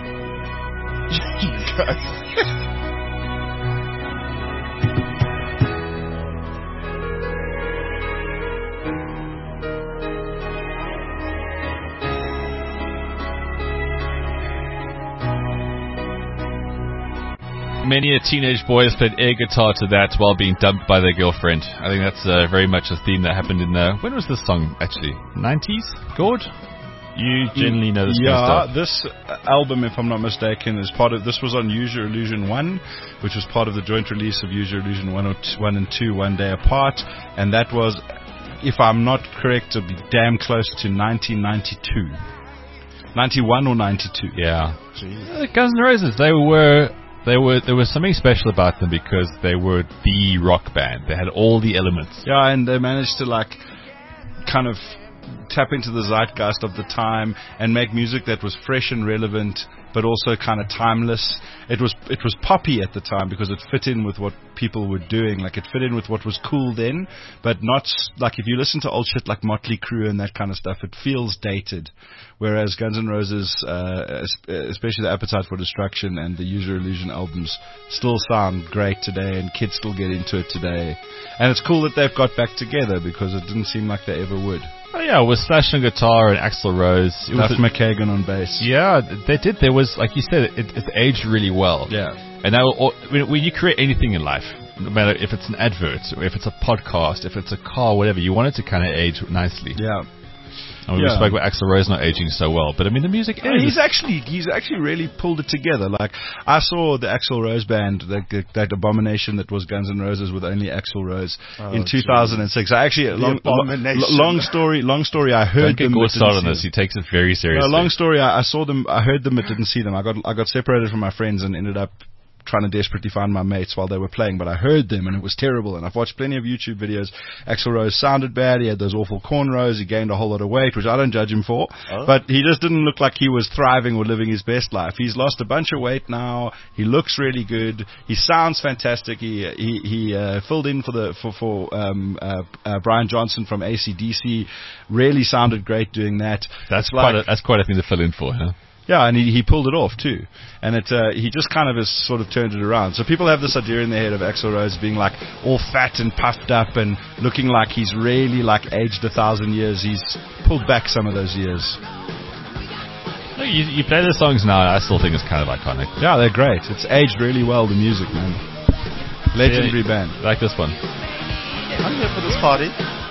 [SPEAKER 2] Many a teenage boy has played air guitar to that while being dumped by their girlfriend. I think that's uh, very much a theme that happened in the... When was this song, actually? nineties? Gord? You generally know this
[SPEAKER 4] Yeah,
[SPEAKER 2] kind of stuff.
[SPEAKER 4] this album, if I'm not mistaken, is part of. This was on Use Your Illusion one, which was part of the joint release of Use Your Illusion one, or two, one and two, one day apart, and that was, if I'm not correct, to be damn close to nineteen ninety-two, ninety-one or ninety-two.
[SPEAKER 2] Yeah. Uh, Guns N' Roses, they were They were there was something special about them because they were the rock band. They had all the elements.
[SPEAKER 4] Yeah, and they managed to like kind of tap into the zeitgeist of the time and make music that was fresh and relevant, but also kind of timeless. It was it was poppy at the time because it fit in with what people were doing. Like it fit in with what was cool then, but not like if you listen to old shit like Motley Crue and that kind of stuff, it feels dated. Whereas Guns N' Roses, uh, especially the Appetite for Destruction and the Use Your Illusion albums, still sound great today, and kids still get into it today. And it's cool that they've got back together because it didn't seem like they ever would.
[SPEAKER 2] Oh yeah, with Slash on guitar and Axl Rose. It
[SPEAKER 4] Duff
[SPEAKER 2] was a,
[SPEAKER 4] McKagan on bass.
[SPEAKER 2] Yeah, they did. There was, like you said, it, it aged really well.
[SPEAKER 4] Yeah.
[SPEAKER 2] And now, when, when you create anything in life, no matter if it's an advert, or if it's a podcast, if it's a car, whatever, you want it to kind of age nicely.
[SPEAKER 4] Yeah.
[SPEAKER 2] And we
[SPEAKER 4] Yeah.
[SPEAKER 2] spoke about Axl Rose not aging so well, but I mean the music
[SPEAKER 4] Yeah,
[SPEAKER 2] is.
[SPEAKER 4] he's actually he's actually really pulled it together. Like I saw the Axl Rose band, that, that abomination that was Guns N' Roses with only Axl Rose
[SPEAKER 3] Oh,
[SPEAKER 4] in two thousand six. I actually long,
[SPEAKER 3] abomination.
[SPEAKER 4] long story long story. I
[SPEAKER 2] Don't
[SPEAKER 4] heard
[SPEAKER 2] get
[SPEAKER 4] them.
[SPEAKER 2] Gore
[SPEAKER 4] but didn't
[SPEAKER 2] started on
[SPEAKER 4] see
[SPEAKER 2] this.
[SPEAKER 4] them.
[SPEAKER 2] He takes it very seriously.
[SPEAKER 4] No, long story. I, I saw them. I heard them, but didn't see them. I got I got separated from my friends and ended up trying to desperately find my mates while they were playing, but I heard them and it was terrible. And I've watched plenty of YouTube videos. Axl Rose sounded bad. He had those awful cornrows. He gained a whole lot of weight, which I don't judge him for.
[SPEAKER 3] Oh.
[SPEAKER 4] But he just didn't look like he was thriving or living his best life. He's lost a bunch of weight now. He looks really good. He sounds fantastic. He he he uh, filled in for the for for um, uh, uh, Brian Johnson from A C D C. Really sounded great doing that.
[SPEAKER 2] That's
[SPEAKER 4] It's
[SPEAKER 2] quite
[SPEAKER 4] like-
[SPEAKER 2] a, that's quite a thing to fill in for, huh?
[SPEAKER 4] Yeah, and he, he pulled it off too. And it uh, he just kind of has sort of turned it around. So people have this idea in their head of Axl Rose being like all fat and puffed up and looking like he's really like aged a thousand years. He's pulled back some of those years.
[SPEAKER 2] No, you, you play the songs now, and I still think it's kind of iconic.
[SPEAKER 4] Yeah, they're great. It's aged really well, the music, man. Legendary
[SPEAKER 2] Yeah,
[SPEAKER 4] band.
[SPEAKER 2] like this one.
[SPEAKER 3] I'm here for this party.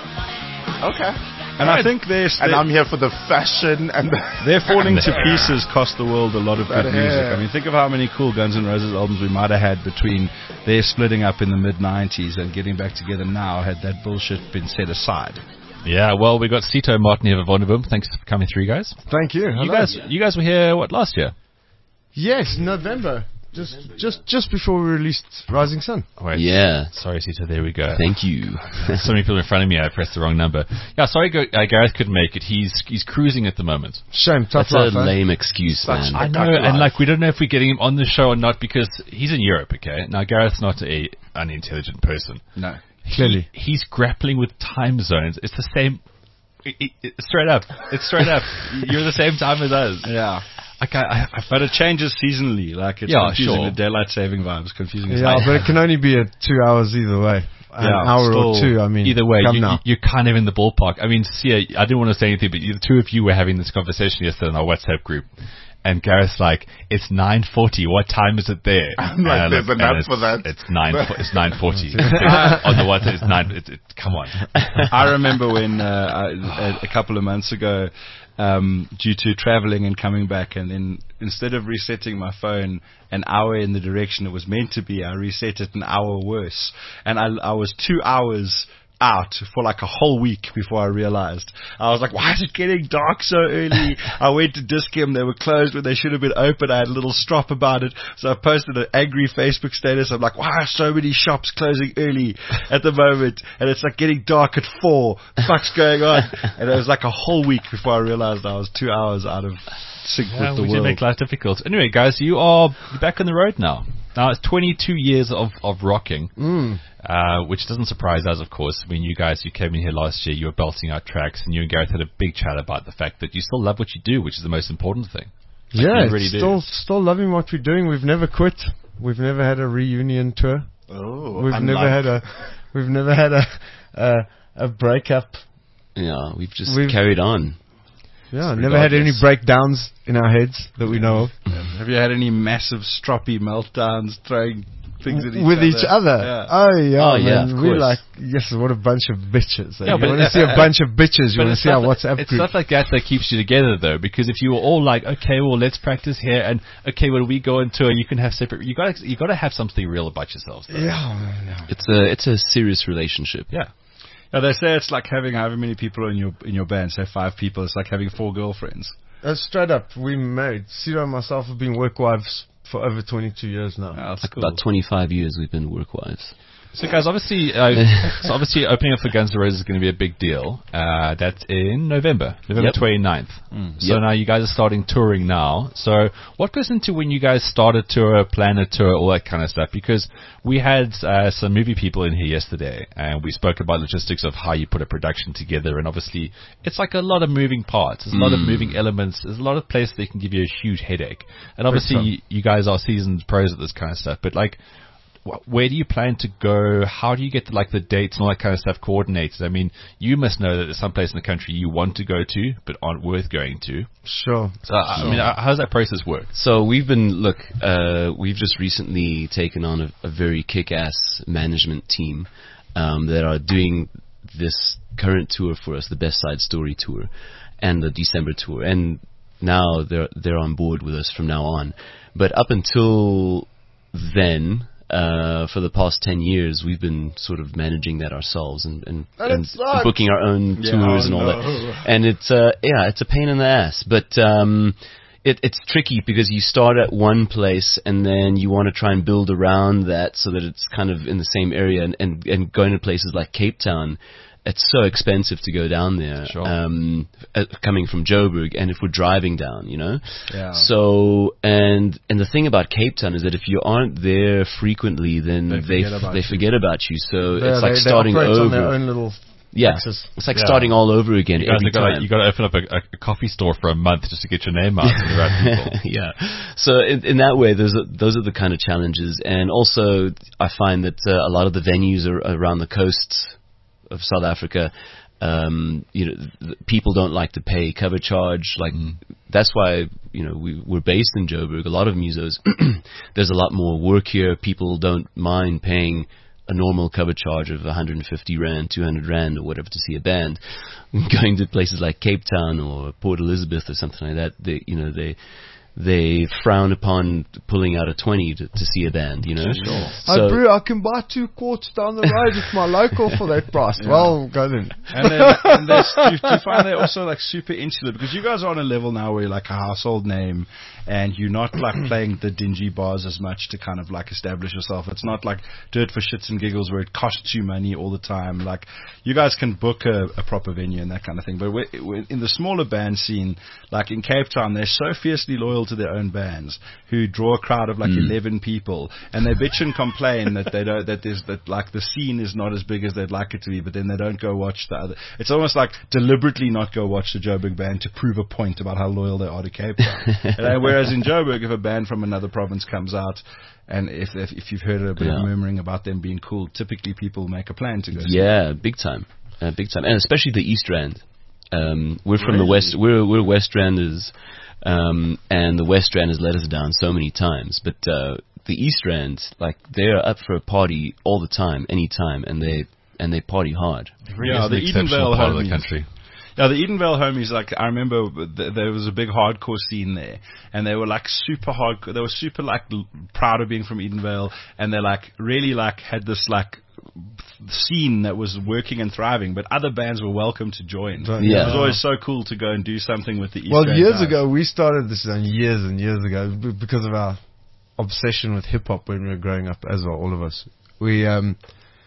[SPEAKER 3] Okay.
[SPEAKER 4] And I think they're,
[SPEAKER 3] And
[SPEAKER 4] they're,
[SPEAKER 3] I'm here for the fashion and the
[SPEAKER 4] they're falling to pieces cost the world a lot of good
[SPEAKER 3] That
[SPEAKER 4] music.
[SPEAKER 3] hair.
[SPEAKER 4] I mean, think of how many cool Guns N' Roses albums we might have had between their splitting up in the mid nineties and getting back together now had that bullshit been set aside.
[SPEAKER 2] Yeah, well, we got Sito Martin here of Vonneboom. Thanks for coming through, guys.
[SPEAKER 7] Thank you.
[SPEAKER 2] You
[SPEAKER 7] Hello.
[SPEAKER 2] guys, you guys were here what last year?
[SPEAKER 7] Yes, November. Just, just, just before we released Rising Sun.
[SPEAKER 2] Wait,
[SPEAKER 8] Yeah.
[SPEAKER 2] Sorry, Sito. There we go.
[SPEAKER 8] Thank you.
[SPEAKER 2] So many people in front of me. I pressed the wrong number. Yeah, sorry, Go- uh, Gareth couldn't make it. He's he's cruising at the moment.
[SPEAKER 7] Shame, tough
[SPEAKER 8] That's a
[SPEAKER 7] life. eh?
[SPEAKER 8] lame excuse,
[SPEAKER 3] Such
[SPEAKER 8] man.
[SPEAKER 2] I know, and like we don't know if we're getting him on the show or not because he's in Europe. Okay, now Gareth's not a unintelligent person.
[SPEAKER 4] No.
[SPEAKER 7] Clearly.
[SPEAKER 2] He's grappling with time zones. It's the same. It, it, it- straight up, it's straight up. You're the same time as us.
[SPEAKER 4] Yeah.
[SPEAKER 2] Like I, I, I
[SPEAKER 4] But it changes seasonally. Like it's
[SPEAKER 2] Yeah,
[SPEAKER 4] confusing.
[SPEAKER 2] sure.
[SPEAKER 4] The daylight saving vibes confusing. as
[SPEAKER 7] Yeah,
[SPEAKER 4] hell.
[SPEAKER 7] but it can only be at two hours either way. An
[SPEAKER 4] Yeah,
[SPEAKER 7] hour
[SPEAKER 4] still-
[SPEAKER 7] or two, I mean.
[SPEAKER 2] Either way,
[SPEAKER 7] come
[SPEAKER 2] you,
[SPEAKER 7] now.
[SPEAKER 2] you're kind of in the ballpark. I mean, Sia, I didn't want to say anything, but you, the two of you were having this conversation yesterday in our WhatsApp group. And Gareth's like, it's nine forty. What time is it there?
[SPEAKER 3] I'm like,
[SPEAKER 2] And I
[SPEAKER 3] there's
[SPEAKER 2] look,
[SPEAKER 3] an app
[SPEAKER 2] and it's,
[SPEAKER 3] for that.
[SPEAKER 2] It's nine. It's nine forty. On the WhatsApp, it's nine. It, it, come on.
[SPEAKER 4] I remember when uh, I, a, a couple of months ago, um, due to traveling and coming back, and then instead of resetting my phone an hour in the direction it was meant to be, I reset it an hour worse, and I, I was two hours out for like a whole week before I realized. I was like, why is it getting dark so early? I went to Dis-Chem, they were closed when they should have been open. I had a little strop about it, so I posted an angry Facebook status. I'm like, why are so many shops closing early at the moment? And it's like getting dark at four. The fuck's going on? And it was like a whole week before I realized I was two hours out of sync
[SPEAKER 2] Yeah,
[SPEAKER 4] with the
[SPEAKER 2] we did
[SPEAKER 4] world.
[SPEAKER 2] make life difficult. Anyway, guys, you are you're back on the road now. Now it's twenty-two years of of rocking,
[SPEAKER 7] Mm.
[SPEAKER 2] uh, which doesn't surprise us, of course. I mean, you guys, you came in here last year, you were belting out tracks, and you and Gareth had a big chat about the fact that you still love what you do, which is the most important thing. Like,
[SPEAKER 7] Yeah,
[SPEAKER 2] you really do.
[SPEAKER 7] still, still loving what we're doing. We've never quit. We've never had a reunion tour.
[SPEAKER 3] Oh,
[SPEAKER 7] We've
[SPEAKER 3] unlike-
[SPEAKER 7] never had a, we've never had a, a, a breakup.
[SPEAKER 8] Yeah, we've just
[SPEAKER 7] We've-
[SPEAKER 8] carried on.
[SPEAKER 7] Yeah, never had any
[SPEAKER 2] regardless.
[SPEAKER 7] breakdowns in our heads that we know of.
[SPEAKER 4] Have you had any massive stroppy meltdowns throwing things at each
[SPEAKER 7] with
[SPEAKER 4] other?
[SPEAKER 7] each other.
[SPEAKER 4] Yeah.
[SPEAKER 7] Oh yeah,
[SPEAKER 8] Oh, yeah,
[SPEAKER 7] man.
[SPEAKER 8] of
[SPEAKER 7] We're
[SPEAKER 8] course.
[SPEAKER 7] like, yes, what a bunch of bitches.
[SPEAKER 2] Yeah,
[SPEAKER 7] you
[SPEAKER 2] but-
[SPEAKER 7] want to see a bunch of bitches. You
[SPEAKER 2] But
[SPEAKER 7] want to
[SPEAKER 2] it's
[SPEAKER 7] see our
[SPEAKER 2] stuff-
[SPEAKER 7] WhatsApp
[SPEAKER 2] It's
[SPEAKER 7] group.
[SPEAKER 2] stuff like that that keeps you together, though, because if you were all like, okay, well, let's practice here, and okay, when we go on tour, you can have separate. You got you got to have something real about yourselves. Though.
[SPEAKER 7] Yeah,
[SPEAKER 8] It's a it's a serious relationship.
[SPEAKER 2] Yeah.
[SPEAKER 4] Yeah, they say it's like having however many people in your in your band. Say five people. It's like having four girlfriends.
[SPEAKER 7] uh, straight up. We married. Ciro and myself have been work wives for over twenty-two years now.
[SPEAKER 4] Oh, that's
[SPEAKER 8] Like
[SPEAKER 4] cool.
[SPEAKER 8] about twenty-five years we've been work-wise.
[SPEAKER 2] So guys, obviously, uh, so obviously opening up for Guns N' Roses is going to be a big deal. Uh, that's in November, November
[SPEAKER 8] Yep.
[SPEAKER 2] twenty-ninth.
[SPEAKER 4] Mm.
[SPEAKER 2] So
[SPEAKER 8] Yep.
[SPEAKER 2] now you guys are starting touring now. So what goes into when you guys start a tour, plan a tour, all that kind of stuff? Because we had uh, some movie people in here yesterday, and we spoke about logistics of how you put a production together. And obviously, it's like a lot of moving parts. There's a lot of moving elements. There's a lot of places that can give you a huge headache. And obviously, you, you guys are seasoned pros at this kind of stuff. But like, where do you plan to go? How do you get to, like, the dates and all that kind of stuff coordinated? I mean, you must know that there's some place in the country you want to go to but aren't worth going to.
[SPEAKER 7] Sure.
[SPEAKER 2] So, I mean, how does that process work?
[SPEAKER 8] So we've been, look, uh, we've just recently taken on a, a very kick-ass management team um, that are doing this current tour for us, the Best Side Story tour, and the December tour. And now they're they're on board with us from now on. But up until then, uh, for the past ten years, we've been sort of managing that ourselves and, and,
[SPEAKER 7] And it
[SPEAKER 8] and
[SPEAKER 7] sucks.
[SPEAKER 8] booking our own
[SPEAKER 4] Yeah,
[SPEAKER 8] tours
[SPEAKER 4] oh
[SPEAKER 8] and all
[SPEAKER 4] no.
[SPEAKER 8] that. And it's, uh, yeah, it's a pain in the ass. But, um, it, it's tricky because you start at one place and then you want to try and build around that so that it's kind of in the same area, and, and, and going to places like Cape Town, it's so expensive to go down there,
[SPEAKER 2] Sure.
[SPEAKER 8] um, uh, coming from Joburg, and if we're driving down, you know.
[SPEAKER 4] Yeah.
[SPEAKER 8] So, and and the thing about Cape Town is that if you aren't there frequently, then
[SPEAKER 4] They
[SPEAKER 8] they
[SPEAKER 4] forget about
[SPEAKER 8] they
[SPEAKER 4] you.
[SPEAKER 8] forget about you. So
[SPEAKER 7] Yeah,
[SPEAKER 8] it's like
[SPEAKER 7] they,
[SPEAKER 8] starting
[SPEAKER 7] they operate on their
[SPEAKER 8] over.
[SPEAKER 7] own little
[SPEAKER 8] Yeah,
[SPEAKER 7] axis.
[SPEAKER 8] it's like
[SPEAKER 2] Yeah.
[SPEAKER 8] starting all over again
[SPEAKER 2] You guys
[SPEAKER 8] every
[SPEAKER 2] have got
[SPEAKER 8] time.
[SPEAKER 2] you got to open up a, a, a coffee store for a month just to get your name out to the right people.
[SPEAKER 8] yeah. So in, in that way, those are, those are the kind of challenges. And also, I find that uh, a lot of the venues are around the coast of South Africa, um, you know, th- people don't like to pay cover charge. Like that's why, you know, we, we're based in Joburg. A lot of musos, there's a lot more work here. People don't mind paying a normal cover charge of one hundred fifty rand, two hundred rand, or whatever to see a band. Going to places like Cape Town or Port Elizabeth or something like that, they, you know, they they frown upon pulling out a twenty to, to see a band, you know.
[SPEAKER 7] Hey,
[SPEAKER 8] So
[SPEAKER 7] bro, I can buy two quarts down the road with my local for that price. Well, go then.
[SPEAKER 4] And then, and there's, do, you, do you find they're also like super insular? Because you guys are on a level now where you're like a household name, and you're not like playing the dingy bars as much to kind of like establish yourself. It's not like do it for shits and giggles where it costs you money all the time. Like you guys can book a, a proper venue and that kind of thing. But we're, we're in the smaller band scene, like in Cape Town, they're so fiercely loyal to their own bands who draw a crowd of like
[SPEAKER 8] Mm.
[SPEAKER 4] eleven people, and they bitch and complain that they don't that there's that like the scene is not as big as they'd like it to be, but then they don't go watch the other. It's almost like deliberately not go watch the Joburg band to prove a point about how loyal they are to Cape Town. And, uh, whereas in Joburg, if a band from another province comes out, and if if, if you've heard a bit
[SPEAKER 8] Yeah.
[SPEAKER 4] of murmuring about them being cool, typically people make a plan to go. see
[SPEAKER 8] yeah, big time, uh, big time, and especially the East Rand. Um, we're from the West. We're we're West Randers, um, and the West Rand has let us down so many times. But uh, the East Rand, like they're up for a party all the time, anytime, and they and they party hard.
[SPEAKER 4] Yeah,
[SPEAKER 2] It's
[SPEAKER 4] the
[SPEAKER 2] an exceptional
[SPEAKER 4] Edenvale
[SPEAKER 2] part of the
[SPEAKER 4] homies.
[SPEAKER 2] country.
[SPEAKER 4] Yeah, the Edenvale homies, like, I remember th- there was a big hardcore scene there, and they were, like, super hardcore, they were super, like, l- proud of being from Edenvale, and they, like, really, like, had this, like, scene that was working and thriving, but other bands were welcome to join.
[SPEAKER 7] Right.
[SPEAKER 8] Yeah.
[SPEAKER 4] It was always so cool to go and do something with the East
[SPEAKER 7] Well,
[SPEAKER 4] Rand
[SPEAKER 7] years
[SPEAKER 4] guys.
[SPEAKER 7] ago, we started this uh, years and years ago b- because of our obsession with hip hop when we were growing up as well, all of us. We, um,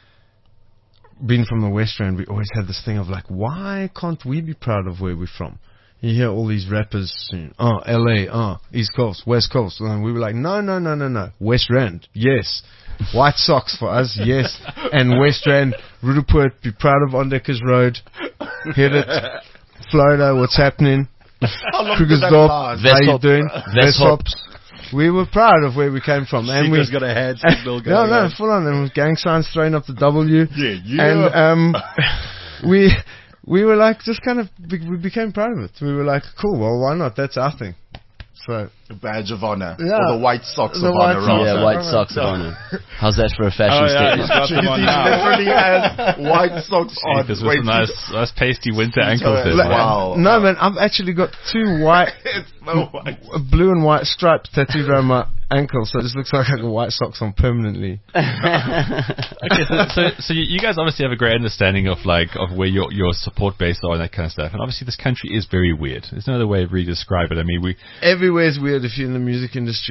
[SPEAKER 7] being from the West Rand, we always had this thing of like, why can't we be proud of where we're from? You hear all these rappers saying, oh, L A, oh, East Coast, West Coast. And we were like, no, no, no, no, no. West Rand, yes. White Sox for us, yes. And West Rand, Rudaport, be proud of Ondeckers Road. Hit it. Florida, what's happening? Krugersdorp, how you
[SPEAKER 8] Westhop.
[SPEAKER 7] doing?
[SPEAKER 8] Westhop.
[SPEAKER 7] Westhop. We were proud of where we came from. And we
[SPEAKER 4] Seeker's got a hand signal
[SPEAKER 7] no,
[SPEAKER 4] going
[SPEAKER 7] no,
[SPEAKER 4] on.
[SPEAKER 7] full on. And with gang signs throwing up the W.
[SPEAKER 4] Yeah, yeah.
[SPEAKER 7] And um, we we were like, just kind of, be- we became proud of it. We were like, cool, well, why not? That's our thing. So,
[SPEAKER 3] The badge of honor.
[SPEAKER 7] Yeah.
[SPEAKER 3] Or the white socks
[SPEAKER 7] The
[SPEAKER 3] of
[SPEAKER 7] white
[SPEAKER 3] honor.
[SPEAKER 7] socks.
[SPEAKER 3] rather.
[SPEAKER 8] Yeah, white socks of honor. How's that for a fashion
[SPEAKER 4] Oh, yeah, he's
[SPEAKER 8] statement?
[SPEAKER 4] got them on
[SPEAKER 3] He
[SPEAKER 4] now.
[SPEAKER 3] literally has white socks on.
[SPEAKER 2] Because
[SPEAKER 3] Wait,
[SPEAKER 2] with some nice, nice pasty winter ankles there.
[SPEAKER 3] Like-
[SPEAKER 2] man.
[SPEAKER 3] Wow.
[SPEAKER 7] no, man, I've actually got two white,
[SPEAKER 3] it's so white.
[SPEAKER 7] blue and white stripes tattooed around my ankle, so it just looks like I got white socks on permanently.
[SPEAKER 2] Okay, so, so so you you guys obviously have a great understanding of like of where your your support base are and that kind of stuff. And obviously this country is very weird. There's no other way of really describe it. I mean, we
[SPEAKER 7] Everywhere's weird if you're in the music industry.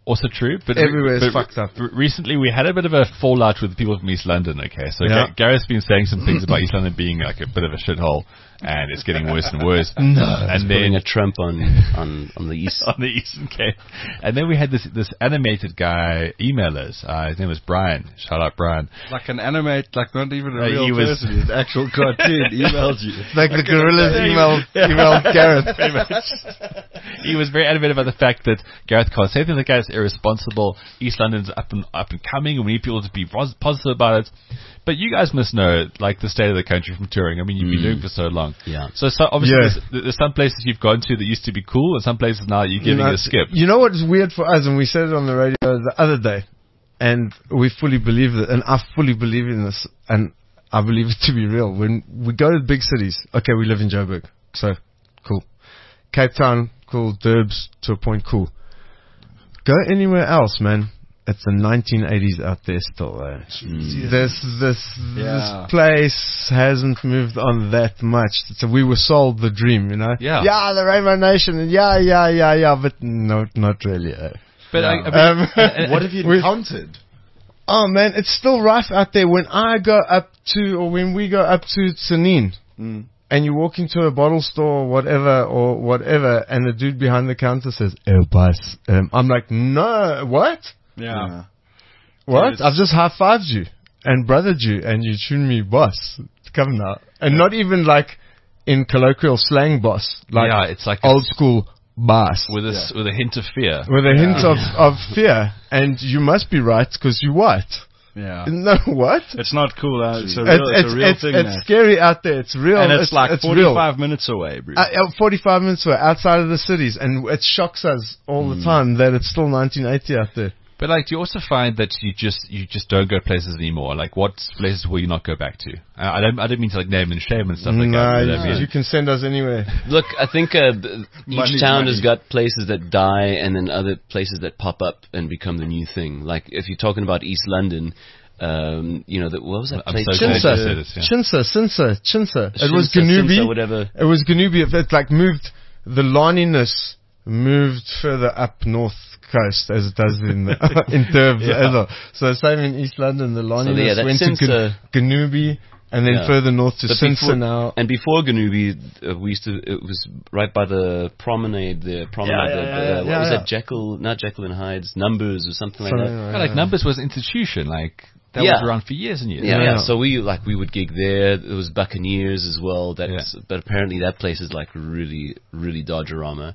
[SPEAKER 2] also true, but
[SPEAKER 7] Everywhere is
[SPEAKER 2] but
[SPEAKER 7] fucked up.
[SPEAKER 2] r- Recently, we had a bit of a fallout with people from East London. Okay, so
[SPEAKER 7] Yeah.
[SPEAKER 2] Ga- Gareth's been saying some things about East London being like a bit of a shithole, and it's getting worse and worse.
[SPEAKER 7] No.
[SPEAKER 2] and
[SPEAKER 8] Putting
[SPEAKER 2] then
[SPEAKER 8] a Trump on on on the east.
[SPEAKER 2] on the Eastern Cape, and then we had this this animated guy email us. Uh, his name was Brian. Shout out Brian.
[SPEAKER 4] Like an animate, like not even a
[SPEAKER 2] Uh,
[SPEAKER 4] real
[SPEAKER 2] he was-
[SPEAKER 4] person, an actual cartoon emailed you.
[SPEAKER 7] Like the gorillas emailed, emailed Gareth.
[SPEAKER 2] Pretty much. He was very animated about the fact that Gareth can't say things like that. It's irresponsible. East London's up and up and coming, and we need people to be pos- positive about it. But you guys must know, like, the state of the country from touring. I mean, you've been doing it for so long.
[SPEAKER 8] Yeah.
[SPEAKER 2] So, so obviously,
[SPEAKER 7] Yeah.
[SPEAKER 2] there's, there's some places you've gone to that used to be cool, and some places now you're giving
[SPEAKER 7] You know,
[SPEAKER 2] it a skip.
[SPEAKER 7] You know what is weird for us, and we said it on the radio the other day, and we fully believe it, and I fully believe in this, and I believe it to be real. When we go to big cities, okay, we live in Joburg, so cool. Cape Town, cool. Durbs, to a point, cool. Go anywhere else, man. It's the nineteen eighties out there still. Eh? This this
[SPEAKER 4] Yeah.
[SPEAKER 7] this place hasn't moved on that much. So we were sold the dream, you know.
[SPEAKER 2] Yeah.
[SPEAKER 7] Yeah, the Rainbow Nation. And yeah, yeah, yeah, yeah. But no, not really. Eh?
[SPEAKER 2] But I, I mean,
[SPEAKER 7] Um,
[SPEAKER 3] What have you
[SPEAKER 7] we-
[SPEAKER 3] encountered?
[SPEAKER 7] Oh man, it's still rough out there. When I go up to, or when we go up to Tsenin,
[SPEAKER 3] Mm.
[SPEAKER 7] and you walk into a bottle store or whatever, or whatever, and the dude behind the counter says, "Oh, boss," um, I'm like, "No, what?
[SPEAKER 4] Yeah.
[SPEAKER 7] What?
[SPEAKER 4] Yes.
[SPEAKER 7] I've just high-fived you and brothered you, and you tune me boss. Come now." And not even like in colloquial slang boss, like
[SPEAKER 2] yeah, it's like a-
[SPEAKER 7] old school boss.
[SPEAKER 2] with a s with a hint of fear.
[SPEAKER 7] With a hint of, of fear. And you must be right, because you white.
[SPEAKER 4] Yeah.
[SPEAKER 7] No, what?
[SPEAKER 4] It's not cool. Uh, it's a
[SPEAKER 7] It's,
[SPEAKER 4] real, it's
[SPEAKER 7] it's,
[SPEAKER 4] a real
[SPEAKER 7] it's,
[SPEAKER 4] thing.
[SPEAKER 7] it's
[SPEAKER 4] man.
[SPEAKER 7] scary out there. It's real.
[SPEAKER 4] And it's, like
[SPEAKER 7] it's real.
[SPEAKER 4] forty-five minutes away, bro.
[SPEAKER 7] Uh, uh, forty-five minutes away, outside of the cities, and it shocks us all
[SPEAKER 4] Mm.
[SPEAKER 7] the time that it's still nineteen eighty out there.
[SPEAKER 2] But like, do you also find that you just you just don't go places anymore? Like, what places will you not go back to? Uh, I don't I don't mean to like name and shame and stuff like
[SPEAKER 7] no,
[SPEAKER 2] that.
[SPEAKER 7] you,
[SPEAKER 2] But I mean,
[SPEAKER 7] you can send us anywhere.
[SPEAKER 8] Look, I think uh, th-
[SPEAKER 4] Money's
[SPEAKER 8] each town
[SPEAKER 4] money.
[SPEAKER 8] has got places that die and then other places that pop up and become the new thing. Like if you're talking about East London, um, you know, that what was that
[SPEAKER 2] I'm
[SPEAKER 8] place?
[SPEAKER 2] so glad you said
[SPEAKER 7] Chinsa,
[SPEAKER 2] this, yeah.
[SPEAKER 7] Chinsa, Cinsa, Chinsa. It was
[SPEAKER 8] Shinsa, Simsa,
[SPEAKER 7] Ganubi.
[SPEAKER 8] whatever.
[SPEAKER 7] It was Ganubi. It like moved, the Laniness moved further up north coast as it does in the, in Durbs as well. So same in East London, the Laniness
[SPEAKER 8] yeah, that
[SPEAKER 7] went
[SPEAKER 8] Cinsa-
[SPEAKER 7] to Gan- Ganubi, and then
[SPEAKER 8] Yeah.
[SPEAKER 7] further north to
[SPEAKER 8] But
[SPEAKER 7] Cinsa
[SPEAKER 8] before-
[SPEAKER 7] now.
[SPEAKER 8] And before Ganubi, uh, we used to. It was right by the promenade. The promenade.
[SPEAKER 7] Yeah, yeah,
[SPEAKER 8] the,
[SPEAKER 7] yeah,
[SPEAKER 8] the-
[SPEAKER 7] yeah,
[SPEAKER 8] what
[SPEAKER 7] yeah,
[SPEAKER 8] was
[SPEAKER 7] yeah.
[SPEAKER 8] that? Jekyll, not Jekyll and Hyde's Numbers or something like
[SPEAKER 7] Something
[SPEAKER 8] that.
[SPEAKER 7] like
[SPEAKER 2] yeah, like
[SPEAKER 7] that.
[SPEAKER 2] Numbers was an institution. Like that
[SPEAKER 8] Yeah.
[SPEAKER 2] was around for years and years.
[SPEAKER 8] Yeah,
[SPEAKER 7] Yeah.
[SPEAKER 8] yeah. So we like we would gig there. There was Buccaneers as well. That's but apparently that place is like really, really Dodgerama.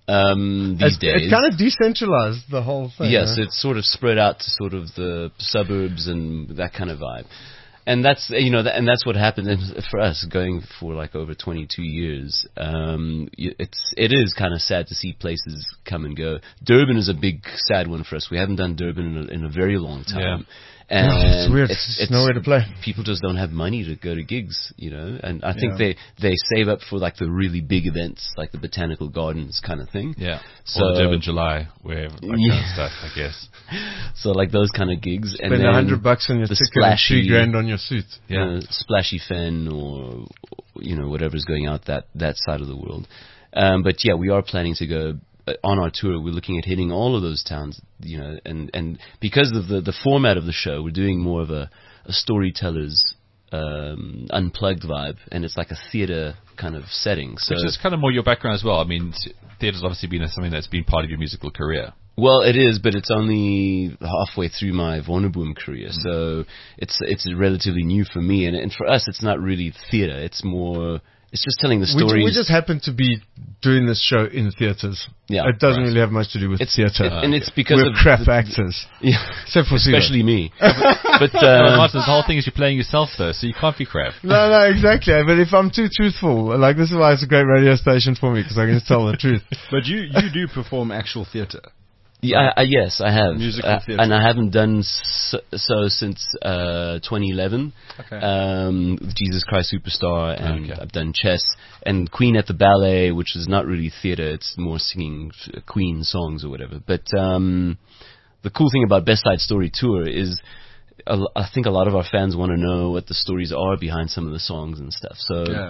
[SPEAKER 8] Um, these
[SPEAKER 7] It,
[SPEAKER 8] days,
[SPEAKER 7] it kind of decentralized the whole thing.
[SPEAKER 8] yes,
[SPEAKER 7] huh?
[SPEAKER 8] it's sort of spread out to sort of the suburbs and that kind of vibe. And that's you know, that, and that's what happened and for us going for like over twenty-two years. Um, y- it's it is kind of sad to see places come and go. Durban is a big sad one for us. We haven't done Durban in a, in a very long time.
[SPEAKER 2] Yeah.
[SPEAKER 8] And
[SPEAKER 7] it's weird. It's nowhere to play.
[SPEAKER 8] People just don't have money to go to gigs, you know. And I think
[SPEAKER 7] Yeah.
[SPEAKER 8] they they save up for like the really big events, like the Botanical Gardens kind of thing.
[SPEAKER 2] Yeah.
[SPEAKER 8] So-
[SPEAKER 2] or Durban July, where that kind
[SPEAKER 8] Yeah.
[SPEAKER 2] of stuff, I guess.
[SPEAKER 8] So like those kind of gigs, and
[SPEAKER 7] Spend
[SPEAKER 8] then
[SPEAKER 7] a hundred bucks on your
[SPEAKER 8] the
[SPEAKER 7] ticket and three
[SPEAKER 8] splashy-
[SPEAKER 7] grand on your suit.
[SPEAKER 2] Yeah.
[SPEAKER 8] uh, splashy fen or you know whatever's going out that that side of the world. Um, but yeah, we are planning to go uh, on our tour. We're looking at hitting all of those towns, you know, and and because of the the format of the show, we're doing more of a, a storyteller's um, unplugged vibe, and it's like a theater kind of setting. So
[SPEAKER 2] Which is kind of more your background as well. I mean, t- theatre's obviously been something that's been part of your musical career.
[SPEAKER 8] Well, it is, but it's only halfway through my Vonneboom career, so it's it's relatively new for me, and and for us, it's not really theater. It's more, it's just telling the
[SPEAKER 7] We,
[SPEAKER 8] stories.
[SPEAKER 7] ju- we just happen to be doing this show in theaters.
[SPEAKER 8] Yeah,
[SPEAKER 7] it doesn't
[SPEAKER 8] right.
[SPEAKER 7] really have much to do with
[SPEAKER 8] It's-
[SPEAKER 7] theater.
[SPEAKER 8] it- and it's because
[SPEAKER 7] We're
[SPEAKER 8] of
[SPEAKER 7] crap
[SPEAKER 8] the-
[SPEAKER 7] actors,
[SPEAKER 8] yeah,
[SPEAKER 7] except for Siva.
[SPEAKER 8] especially me. but
[SPEAKER 2] Uh,
[SPEAKER 8] uh,
[SPEAKER 2] Martin, the whole thing is you're playing yourself, though, so you can't be crap.
[SPEAKER 7] No, no, exactly. But if I'm too truthful, like this is why it's a great radio station for me, because I can just tell the truth.
[SPEAKER 4] But you, you do perform actual theatre.
[SPEAKER 8] yeah, I, I, yes, I have,
[SPEAKER 4] Musical
[SPEAKER 8] uh,
[SPEAKER 4] theatre.
[SPEAKER 8] and I haven't done so, so since uh, twenty eleven.
[SPEAKER 4] Okay.
[SPEAKER 8] Um, with Jesus Christ Superstar, and
[SPEAKER 2] Okay.
[SPEAKER 8] I've done Chess and Queen at the Ballet, which is not really theatre; it's more singing uh, Queen songs or whatever. But um, the cool thing about Best Side Story Tour is, a l- I think a lot of our fans want to know what the stories are behind some of the songs and stuff. So.
[SPEAKER 4] Yeah.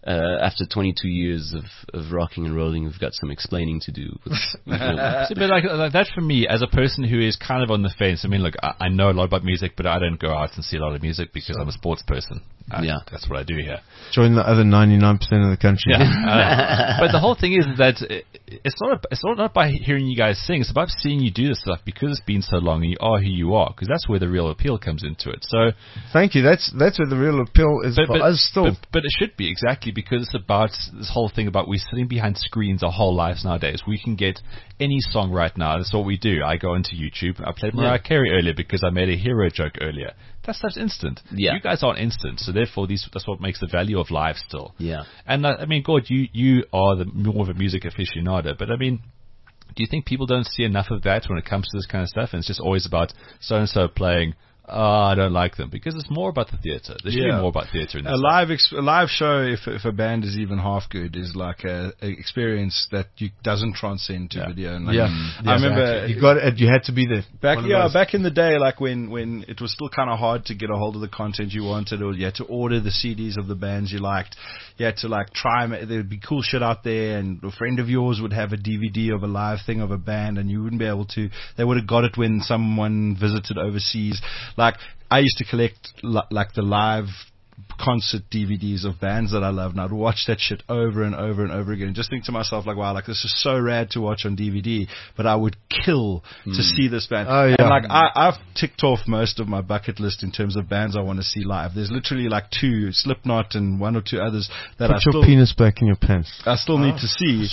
[SPEAKER 8] uh, after twenty-two years of, of rocking and rolling, we've got some explaining to do. With, you know.
[SPEAKER 2] See, but like, like that for me, as a person who is kind of on the fence. I mean, look, I, I know a lot about music, but I don't go out and see a lot of music because I'm a sports person. I,
[SPEAKER 8] Yeah.
[SPEAKER 2] that's what I do here.
[SPEAKER 7] Join the other ninety-nine percent of the country.
[SPEAKER 2] Yeah, uh, but the whole thing is that it, it's not it's not not by hearing you guys sing. It's about seeing you do this stuff because it's been so long and you are who you are. Because that's where the real appeal comes into it. So,
[SPEAKER 7] Thank you. That's that's where the real appeal is
[SPEAKER 2] but,
[SPEAKER 7] for
[SPEAKER 2] but,
[SPEAKER 7] us still.
[SPEAKER 2] but, but it should be exactly because it's about this whole thing about we're sitting behind screens our whole lives nowadays. We can get any song right now. That's what we do. I go into YouTube. I played Mariah Carey earlier because I made a hero joke earlier. That stuff's instant.
[SPEAKER 8] Yeah.
[SPEAKER 2] You guys aren't instant, so therefore these, that's what makes the value of live still.
[SPEAKER 8] Yeah.
[SPEAKER 2] And uh, I mean, Gord, you you are the more of a music aficionado, but I mean, do you think people don't see enough of that when it comes to this kind of stuff? And it's just always about so and so playing. Oh, I don't like them because it's more about the theatre. There should
[SPEAKER 4] Yeah.
[SPEAKER 2] be more about theatre in this.
[SPEAKER 4] A live ex- a live show, if if a band is even half good, is like a, a experience that you doesn't transcend to
[SPEAKER 2] Yeah.
[SPEAKER 4] video. And like,
[SPEAKER 7] yeah.
[SPEAKER 4] I remember
[SPEAKER 7] you got it. You had to be there.
[SPEAKER 4] back
[SPEAKER 7] One of
[SPEAKER 4] yeah
[SPEAKER 7] those.
[SPEAKER 4] back in the day, like when when it was still kind of hard to get a hold of the content you wanted, or you had to order the C Ds of the bands you liked. You had to like try 'em. There would be cool shit out there, and a friend of yours would have a D V D of a live thing of a band, and you wouldn't be able to. They would have got it when someone visited overseas. Like I used to collect li- like the live concert D V Ds of bands that I love, and I'd watch that shit over and over and over again and just think to myself like, wow, like this is so rad to watch on D V D, but I would kill to see this band.
[SPEAKER 7] Oh, yeah.
[SPEAKER 4] And like I, I've ticked off most of my bucket list in terms of bands I want to see live. There's literally like two, Slipknot and one or two others that
[SPEAKER 7] Put
[SPEAKER 4] I
[SPEAKER 7] your
[SPEAKER 4] still
[SPEAKER 7] penis back in your pants.
[SPEAKER 4] I still need to see.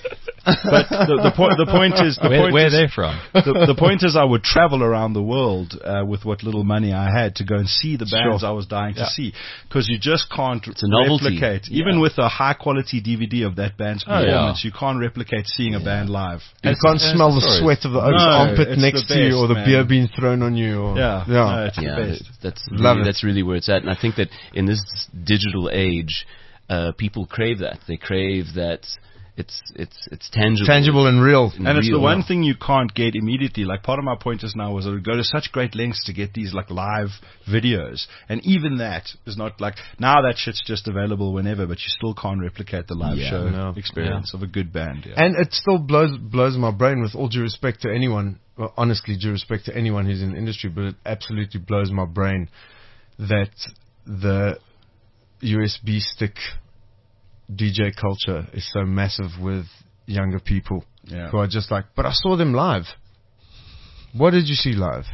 [SPEAKER 4] But the, the point the point is the
[SPEAKER 2] where
[SPEAKER 4] point
[SPEAKER 2] where
[SPEAKER 4] is,
[SPEAKER 2] are they from?
[SPEAKER 4] the, the point is I would travel around the world uh, with what little money I had to go and see the bands
[SPEAKER 7] Sure.
[SPEAKER 4] I was dying
[SPEAKER 2] Yeah.
[SPEAKER 4] to see, because you just can't
[SPEAKER 8] a novelty.
[SPEAKER 4] replicate.
[SPEAKER 8] Yeah.
[SPEAKER 4] Even with a high quality D V D of that band's
[SPEAKER 2] Oh, yeah.
[SPEAKER 4] performance, you can't replicate seeing a band live.
[SPEAKER 7] You
[SPEAKER 2] It's-
[SPEAKER 7] can't
[SPEAKER 2] it's
[SPEAKER 7] smell
[SPEAKER 2] the
[SPEAKER 7] the
[SPEAKER 2] stories.
[SPEAKER 7] sweat of the oak's
[SPEAKER 4] No,
[SPEAKER 7] armpit
[SPEAKER 4] it's
[SPEAKER 7] next
[SPEAKER 4] the
[SPEAKER 7] to you,
[SPEAKER 4] best,
[SPEAKER 7] or the
[SPEAKER 4] man.
[SPEAKER 7] beer being thrown on you. Or,
[SPEAKER 4] Yeah,
[SPEAKER 7] yeah.
[SPEAKER 4] no, it's
[SPEAKER 8] Yeah,
[SPEAKER 4] the
[SPEAKER 8] that-
[SPEAKER 4] best.
[SPEAKER 8] that's
[SPEAKER 7] Love
[SPEAKER 8] really,
[SPEAKER 7] it.
[SPEAKER 8] that's really where it's at, and I think that in this digital age, uh, people crave that. They crave that. It's it's it's tangible.
[SPEAKER 7] Tangible and real.
[SPEAKER 8] and
[SPEAKER 4] And it's the
[SPEAKER 8] real.
[SPEAKER 4] one thing you can't get immediately. Like part of my point just now was I would go to such great lengths to get these like live videos, and even that is not like now that shit's just available whenever, but you still can't replicate the live
[SPEAKER 8] Yeah,
[SPEAKER 4] show
[SPEAKER 7] no.
[SPEAKER 4] experience of a good band. Yeah.
[SPEAKER 7] And it still blows blows my brain, with all due respect to anyone, well, honestly due respect to anyone who's in the industry, but it absolutely blows my brain that the U S B stick D J culture is so massive with younger people
[SPEAKER 4] Yeah.
[SPEAKER 7] who are just like, but I saw them live. What did you see live?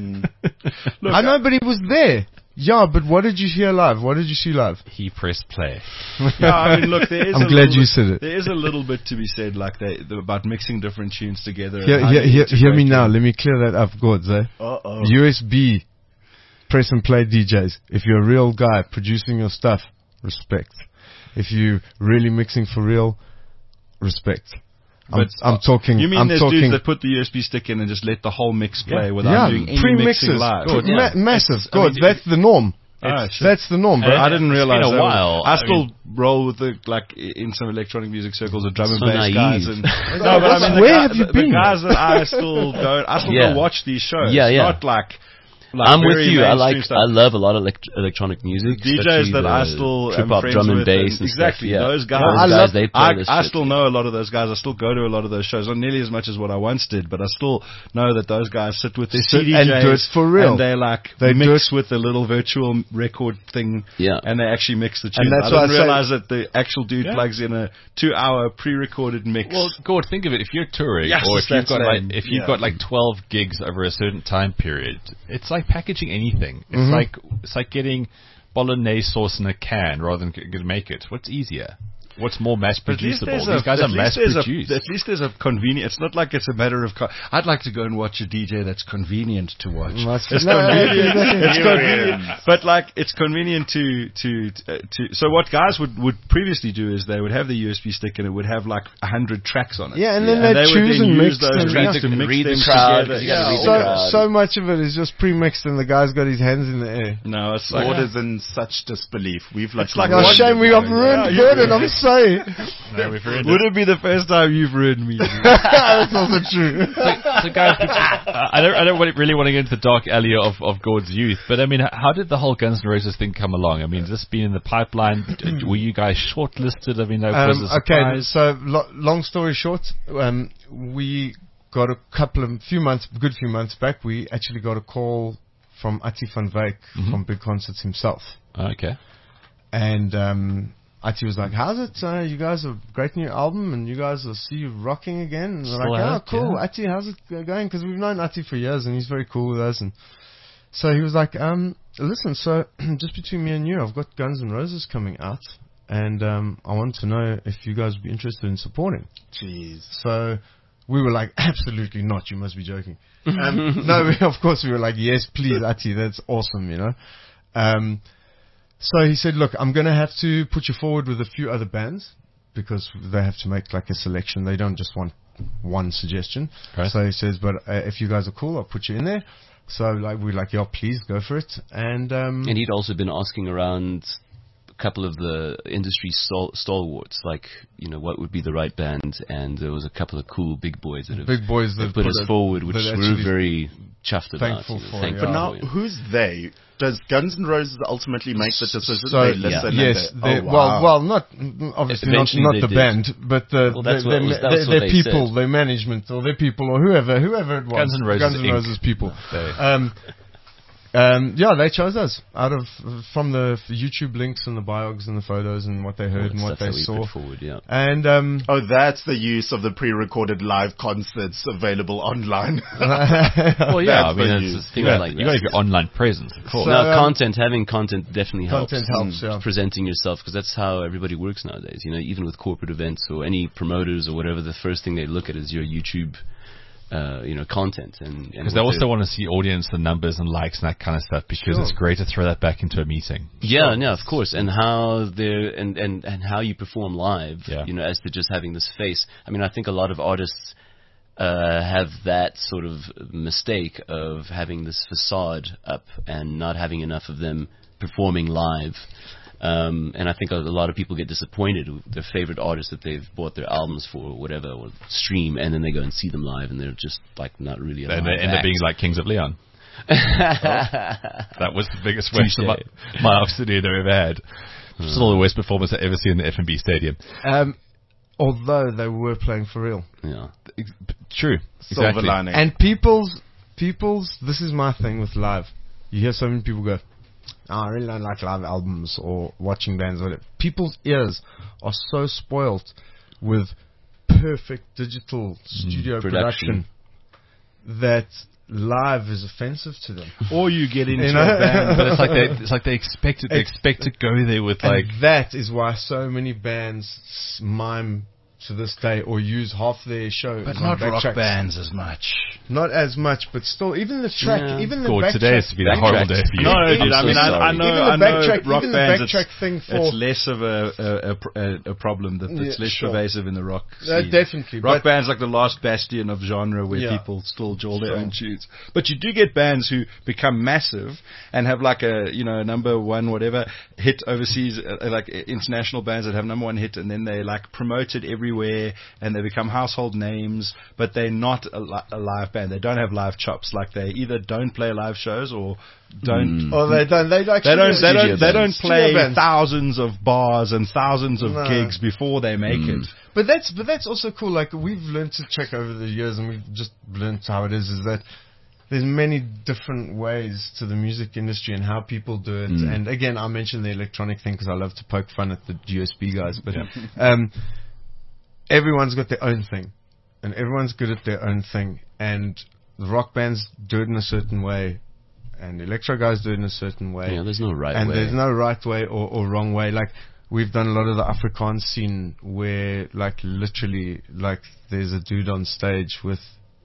[SPEAKER 4] Look,
[SPEAKER 7] I know, but he was there. Yeah, but what did you hear live? What did you see live?
[SPEAKER 2] He pressed play.
[SPEAKER 4] yeah, I mean, look, there is
[SPEAKER 7] I'm
[SPEAKER 4] a
[SPEAKER 7] glad
[SPEAKER 4] little
[SPEAKER 7] you
[SPEAKER 4] bit-
[SPEAKER 7] said it.
[SPEAKER 4] There is a little bit to be said, like they, the, about mixing different tunes together.
[SPEAKER 7] Hear,
[SPEAKER 4] and how
[SPEAKER 7] hear,
[SPEAKER 4] you
[SPEAKER 7] hear, hear me
[SPEAKER 4] integrate
[SPEAKER 7] now.
[SPEAKER 4] them.
[SPEAKER 7] Let me clear that up, Gords, eh?
[SPEAKER 3] Uh-oh.
[SPEAKER 7] U S B press and play D Js. If you're a real guy producing your stuff, respect. If you really mixing for real, respect. I'm,
[SPEAKER 4] But
[SPEAKER 7] I'm talking.
[SPEAKER 4] You mean
[SPEAKER 7] I'm
[SPEAKER 4] there's
[SPEAKER 7] talking.
[SPEAKER 4] dudes that put the U S B stick in and just let the whole mix play
[SPEAKER 2] Yeah.
[SPEAKER 4] without
[SPEAKER 7] yeah,
[SPEAKER 4] doing any
[SPEAKER 7] pre-mixes.
[SPEAKER 4] mixing live?
[SPEAKER 7] Good,
[SPEAKER 2] yeah.
[SPEAKER 7] ma- massive.
[SPEAKER 4] It's- I
[SPEAKER 7] Good.
[SPEAKER 4] mean,
[SPEAKER 7] That's the norm.
[SPEAKER 4] Ah,
[SPEAKER 7] It's-
[SPEAKER 4] shit.
[SPEAKER 7] that's the norm, bro.
[SPEAKER 2] And
[SPEAKER 4] I didn't
[SPEAKER 2] It's been
[SPEAKER 4] realize
[SPEAKER 2] a
[SPEAKER 4] that was-
[SPEAKER 2] while.
[SPEAKER 4] I
[SPEAKER 2] I
[SPEAKER 4] still
[SPEAKER 2] mean-
[SPEAKER 4] roll with the like i- in some electronic music circles, the drum and
[SPEAKER 8] So
[SPEAKER 4] bass
[SPEAKER 8] naive.
[SPEAKER 4] guys. And, no, but I mean, the,
[SPEAKER 7] Where
[SPEAKER 4] guy-
[SPEAKER 7] have you
[SPEAKER 4] the,
[SPEAKER 7] been?
[SPEAKER 4] the guys that I still go, I still
[SPEAKER 8] Yeah.
[SPEAKER 4] go watch these shows.
[SPEAKER 8] Yeah, yeah.
[SPEAKER 4] Not like, like
[SPEAKER 8] I'm with
[SPEAKER 4] very
[SPEAKER 8] you. I like.
[SPEAKER 4] mainstream stuff.
[SPEAKER 8] I love a lot of elect- electronic music.
[SPEAKER 4] D Js
[SPEAKER 8] especially
[SPEAKER 4] that
[SPEAKER 8] the
[SPEAKER 4] I still
[SPEAKER 8] trip
[SPEAKER 4] am
[SPEAKER 8] hop,
[SPEAKER 4] friends
[SPEAKER 8] drum and
[SPEAKER 4] with
[SPEAKER 8] bass, and
[SPEAKER 4] exactly
[SPEAKER 8] stuff. Yeah.
[SPEAKER 4] those guys.
[SPEAKER 8] Those
[SPEAKER 4] I
[SPEAKER 8] guys,
[SPEAKER 4] love-
[SPEAKER 8] they play
[SPEAKER 4] I,
[SPEAKER 8] this
[SPEAKER 4] I
[SPEAKER 8] shit.
[SPEAKER 4] still know a lot of those guys. I still go to a lot of those shows, not nearly as much as what I once did, but I still know that those guys sit with their
[SPEAKER 7] Sit
[SPEAKER 4] C D Js
[SPEAKER 7] and do it for real.
[SPEAKER 4] and they like
[SPEAKER 7] They do
[SPEAKER 4] mix with the little virtual record thing,
[SPEAKER 8] Yeah.
[SPEAKER 4] and they actually mix the tunes.
[SPEAKER 7] And that's
[SPEAKER 4] I
[SPEAKER 7] why
[SPEAKER 4] didn't
[SPEAKER 7] I say-
[SPEAKER 4] realize that the actual dude
[SPEAKER 2] Yeah.
[SPEAKER 4] plugs in a two-hour pre-recorded mix.
[SPEAKER 2] Well, Gord, think of it. If you're touring,
[SPEAKER 4] Yes,
[SPEAKER 2] or if you've
[SPEAKER 4] that's
[SPEAKER 2] got like
[SPEAKER 4] lame.
[SPEAKER 2] if you've
[SPEAKER 4] Yeah.
[SPEAKER 2] got like twelve gigs over a certain time period, it's like packaging anything. It's
[SPEAKER 7] Mhm.
[SPEAKER 2] like it's like getting bolognese sauce in a can rather than g- make it. What's easier? What's more mass
[SPEAKER 4] But at least
[SPEAKER 2] producible?
[SPEAKER 4] there's
[SPEAKER 2] These guys
[SPEAKER 4] a,
[SPEAKER 2] are
[SPEAKER 4] at
[SPEAKER 2] mass
[SPEAKER 4] least there's
[SPEAKER 2] produced.
[SPEAKER 4] a, at least there's a convenient. It's not like it's a matter of. Co- I'd like to go and watch a D J that's convenient to watch.
[SPEAKER 7] Must-
[SPEAKER 4] It's
[SPEAKER 7] no,
[SPEAKER 4] convenient.
[SPEAKER 7] exactly.
[SPEAKER 4] It's convenient. But like, it's convenient to to uh, to. So what guys would would previously do is they would have the U S B stick and it would have like a hundred tracks on it.
[SPEAKER 7] Yeah, and then
[SPEAKER 4] and
[SPEAKER 7] they
[SPEAKER 4] they would
[SPEAKER 7] choose
[SPEAKER 4] then
[SPEAKER 7] and
[SPEAKER 4] use
[SPEAKER 7] mix
[SPEAKER 4] those
[SPEAKER 7] them,
[SPEAKER 4] tracks
[SPEAKER 7] yeah.
[SPEAKER 4] to mix
[SPEAKER 8] Read the
[SPEAKER 4] them
[SPEAKER 8] crowd,
[SPEAKER 4] together.
[SPEAKER 8] you gotta
[SPEAKER 4] Yeah,
[SPEAKER 8] read the
[SPEAKER 7] So
[SPEAKER 8] crowd.
[SPEAKER 7] so much of it is just pre-mixed, and the guy's got his hands in the air.
[SPEAKER 4] no, it's like
[SPEAKER 3] Gord is in such disbelief. We've like
[SPEAKER 4] It's like
[SPEAKER 7] Oh,
[SPEAKER 4] watching-
[SPEAKER 7] shame we got ruined,
[SPEAKER 4] Yeah,
[SPEAKER 7] Gordon. I'm
[SPEAKER 4] It's
[SPEAKER 7] sorry.
[SPEAKER 2] No, we've ruined
[SPEAKER 4] Would
[SPEAKER 2] it.
[SPEAKER 4] it be the first time you've ruined me?
[SPEAKER 7] That's also true.
[SPEAKER 2] So, so guys, uh, I don't, I don't want- really want to get into the dark alley of, of Gord's youth, but I mean, h- how did the whole Guns N' Roses thing come along? I mean, has this been in the pipeline? D- Were you guys shortlisted? I mean, no, was
[SPEAKER 7] Um,
[SPEAKER 2] it a
[SPEAKER 7] okay,
[SPEAKER 2] surprise?
[SPEAKER 7] so lo- long story short, um, we got a couple of few months, good few months back. We actually got a call from Ati van Wyk
[SPEAKER 2] Mm-hmm.
[SPEAKER 7] from Big Concerts himself,
[SPEAKER 2] Okay.
[SPEAKER 7] and um, Ati was like, "How's it? Uh, you guys have a great new album, and you guys will see you rocking again." And we're
[SPEAKER 2] Still
[SPEAKER 7] like, "Oh,
[SPEAKER 2] out,
[SPEAKER 7] cool,
[SPEAKER 2] yeah.
[SPEAKER 7] Ati, how's it go- going?" Because we've known Ati for years, and he's very cool with us. And so he was like, um, "Listen, so just between me and you, I've got Guns N' Roses coming out, and um, I want to know if you guys would be interested in supporting."
[SPEAKER 3] Jeez.
[SPEAKER 7] So we were like, absolutely not. You must be joking. Um, no, we, of course we were like, yes, please, Ati, that's awesome, you know. Um, so he said, look, I'm going to have to put you forward with a few other bands because they have to make like a selection. They don't just want one suggestion.
[SPEAKER 2] Right.
[SPEAKER 7] So he says, but uh, if you guys are cool, I'll put you in there. So like we're like, yeah, please go for it. And um,
[SPEAKER 8] And he'd also been asking around a couple of the industry stal- stalwarts, like, you know, what would be the right band, and there was a couple of cool big boys that have
[SPEAKER 7] big boys that
[SPEAKER 8] that put us
[SPEAKER 7] it-
[SPEAKER 8] forward, which
[SPEAKER 7] that
[SPEAKER 8] we're
[SPEAKER 7] actually
[SPEAKER 8] very chuffed about.
[SPEAKER 7] thankful
[SPEAKER 8] you know,
[SPEAKER 7] for,
[SPEAKER 8] thankful
[SPEAKER 7] yeah.
[SPEAKER 3] But now,
[SPEAKER 8] for, yeah.
[SPEAKER 3] who's they? Does Guns N' Roses ultimately make the decision?
[SPEAKER 7] So,
[SPEAKER 3] They listen
[SPEAKER 7] yes,
[SPEAKER 3] and
[SPEAKER 7] they,
[SPEAKER 3] they, oh,
[SPEAKER 7] well,
[SPEAKER 3] wow.
[SPEAKER 7] well, not obviously not,
[SPEAKER 8] Eventually
[SPEAKER 7] not
[SPEAKER 8] they
[SPEAKER 7] the
[SPEAKER 8] did.
[SPEAKER 7] band, but uh,
[SPEAKER 8] Well, that's
[SPEAKER 7] their,
[SPEAKER 8] what was-
[SPEAKER 7] their,
[SPEAKER 8] that's
[SPEAKER 7] their,
[SPEAKER 8] what
[SPEAKER 7] their
[SPEAKER 8] they
[SPEAKER 7] people,
[SPEAKER 8] said.
[SPEAKER 7] their management, or their people, or whoever, whoever it was.
[SPEAKER 2] Guns N' Roses
[SPEAKER 7] Guns N'
[SPEAKER 2] Incorporated.
[SPEAKER 7] Roses people.
[SPEAKER 2] They-
[SPEAKER 7] Um, um, yeah, they chose us out of from the YouTube links and the biogs and the photos and what they heard and what
[SPEAKER 8] Stuff
[SPEAKER 7] they
[SPEAKER 8] that we
[SPEAKER 7] saw.
[SPEAKER 8] put forward, yeah.
[SPEAKER 7] And um,
[SPEAKER 3] Oh, that's the use of the pre-recorded live concerts available online.
[SPEAKER 2] Well, yeah, I
[SPEAKER 3] That's
[SPEAKER 2] mean,
[SPEAKER 3] the
[SPEAKER 2] it's,
[SPEAKER 3] news.
[SPEAKER 2] it's, you
[SPEAKER 8] Yeah,
[SPEAKER 2] got
[SPEAKER 8] like
[SPEAKER 2] you got to
[SPEAKER 8] that.
[SPEAKER 2] have your online presence, of course.
[SPEAKER 7] So,
[SPEAKER 8] now,
[SPEAKER 7] um,
[SPEAKER 8] content, having content definitely helps.
[SPEAKER 7] Content helps, yeah.
[SPEAKER 8] Presenting yourself, because that's how everybody works nowadays. You know, even with corporate events or any promoters or whatever, the first thing they look at is your YouTube, uh, you know, content. And
[SPEAKER 2] Because they also want to see audience and numbers and likes and that kind of stuff, because
[SPEAKER 7] Sure.
[SPEAKER 2] it's great to throw that back into a meeting.
[SPEAKER 8] Yeah, no, of course, and how they're and, and, and how you perform live,
[SPEAKER 2] Yeah.
[SPEAKER 8] you know, as to just having this face. I mean, I think a lot of artists uh, have that sort of mistake of having this facade up and not having enough of them performing live. Um, and I think a, a lot of people get disappointed with their favorite artists that they've bought their albums for or whatever, or stream, and then they go and see them live, and they're just like not really a
[SPEAKER 2] And
[SPEAKER 8] live
[SPEAKER 2] they end up
[SPEAKER 8] act.
[SPEAKER 2] being like Kings of Leon. That was the biggest waste of my,
[SPEAKER 8] Touche.
[SPEAKER 2] my afternoon I've ever had. Still the worst performance I've ever seen in the F and B Stadium.
[SPEAKER 7] um, although they were playing for real.
[SPEAKER 8] Yeah.
[SPEAKER 2] True.
[SPEAKER 3] Silver
[SPEAKER 2] Exactly.
[SPEAKER 3] lining.
[SPEAKER 7] And people's, people's, this is my thing with live. You hear so many people go, oh, I really don't like live albums or watching bands or whatever. People's ears are so spoilt with perfect digital studio
[SPEAKER 8] production.
[SPEAKER 7] production that live is offensive to them.
[SPEAKER 4] Or you get into
[SPEAKER 7] You know?
[SPEAKER 4] a band.
[SPEAKER 2] But it's like they, it's like they expect it. They expect to go there with like.
[SPEAKER 7] And that is why so many bands s- mime to this day or use half their show
[SPEAKER 4] But
[SPEAKER 7] on
[SPEAKER 4] not rock
[SPEAKER 7] backtracks.
[SPEAKER 4] bands as much.
[SPEAKER 7] Not as much, but still, even the track,
[SPEAKER 8] Yeah.
[SPEAKER 7] even the
[SPEAKER 2] God,
[SPEAKER 7] backtrack.
[SPEAKER 2] today has to be a horrible day for you.
[SPEAKER 4] No,
[SPEAKER 8] I'm
[SPEAKER 4] dude, I
[SPEAKER 8] so
[SPEAKER 4] mean, I, I
[SPEAKER 8] sorry.
[SPEAKER 4] know,
[SPEAKER 7] Even the
[SPEAKER 4] I know
[SPEAKER 7] backtrack-
[SPEAKER 4] rock
[SPEAKER 7] even the
[SPEAKER 4] bands,
[SPEAKER 7] backtrack
[SPEAKER 4] it's,
[SPEAKER 7] thing for-
[SPEAKER 4] it's less of a, a, a, a problem, that it's
[SPEAKER 7] Yeah,
[SPEAKER 4] less
[SPEAKER 7] sure.
[SPEAKER 4] pervasive in the rock
[SPEAKER 7] Uh,
[SPEAKER 4] scene.
[SPEAKER 7] definitely,
[SPEAKER 4] Rock
[SPEAKER 7] but-
[SPEAKER 4] bands like the last bastion of genre where
[SPEAKER 7] Yeah.
[SPEAKER 4] people still jaw their
[SPEAKER 7] Sure.
[SPEAKER 4] own tunes. But you do get bands who become massive and have like a, you know, number one whatever hit overseas, uh, like uh, international bands that have number one hit, and then they like promoted everywhere and they become household names, but they're not a, li- a live band. They don't have live chops. Like they either don't play live shows or don't.
[SPEAKER 7] Or they don't. They actually
[SPEAKER 4] They don't. They don't. They don't
[SPEAKER 7] Studio
[SPEAKER 4] play
[SPEAKER 7] bands.
[SPEAKER 4] thousands of bars and thousands of
[SPEAKER 7] No.
[SPEAKER 4] gigs before they make it.
[SPEAKER 7] But that's but that's also cool. Like we've learned to check over the years, and we've just learned how it is. Is that there's many different ways to the music industry and how people do it. And again, I mentioned the electronic thing because I love to poke fun at the U S B guys. But um, everyone's got their own thing, and everyone's good at their own thing. And the rock bands do it in a certain way, and the electro guys do it in a certain way.
[SPEAKER 8] Yeah, there's no right
[SPEAKER 7] and
[SPEAKER 8] way.
[SPEAKER 7] there's no right way or, or wrong way. Like we've done a lot of the Afrikaans scene where, like, literally, like there's a dude on stage with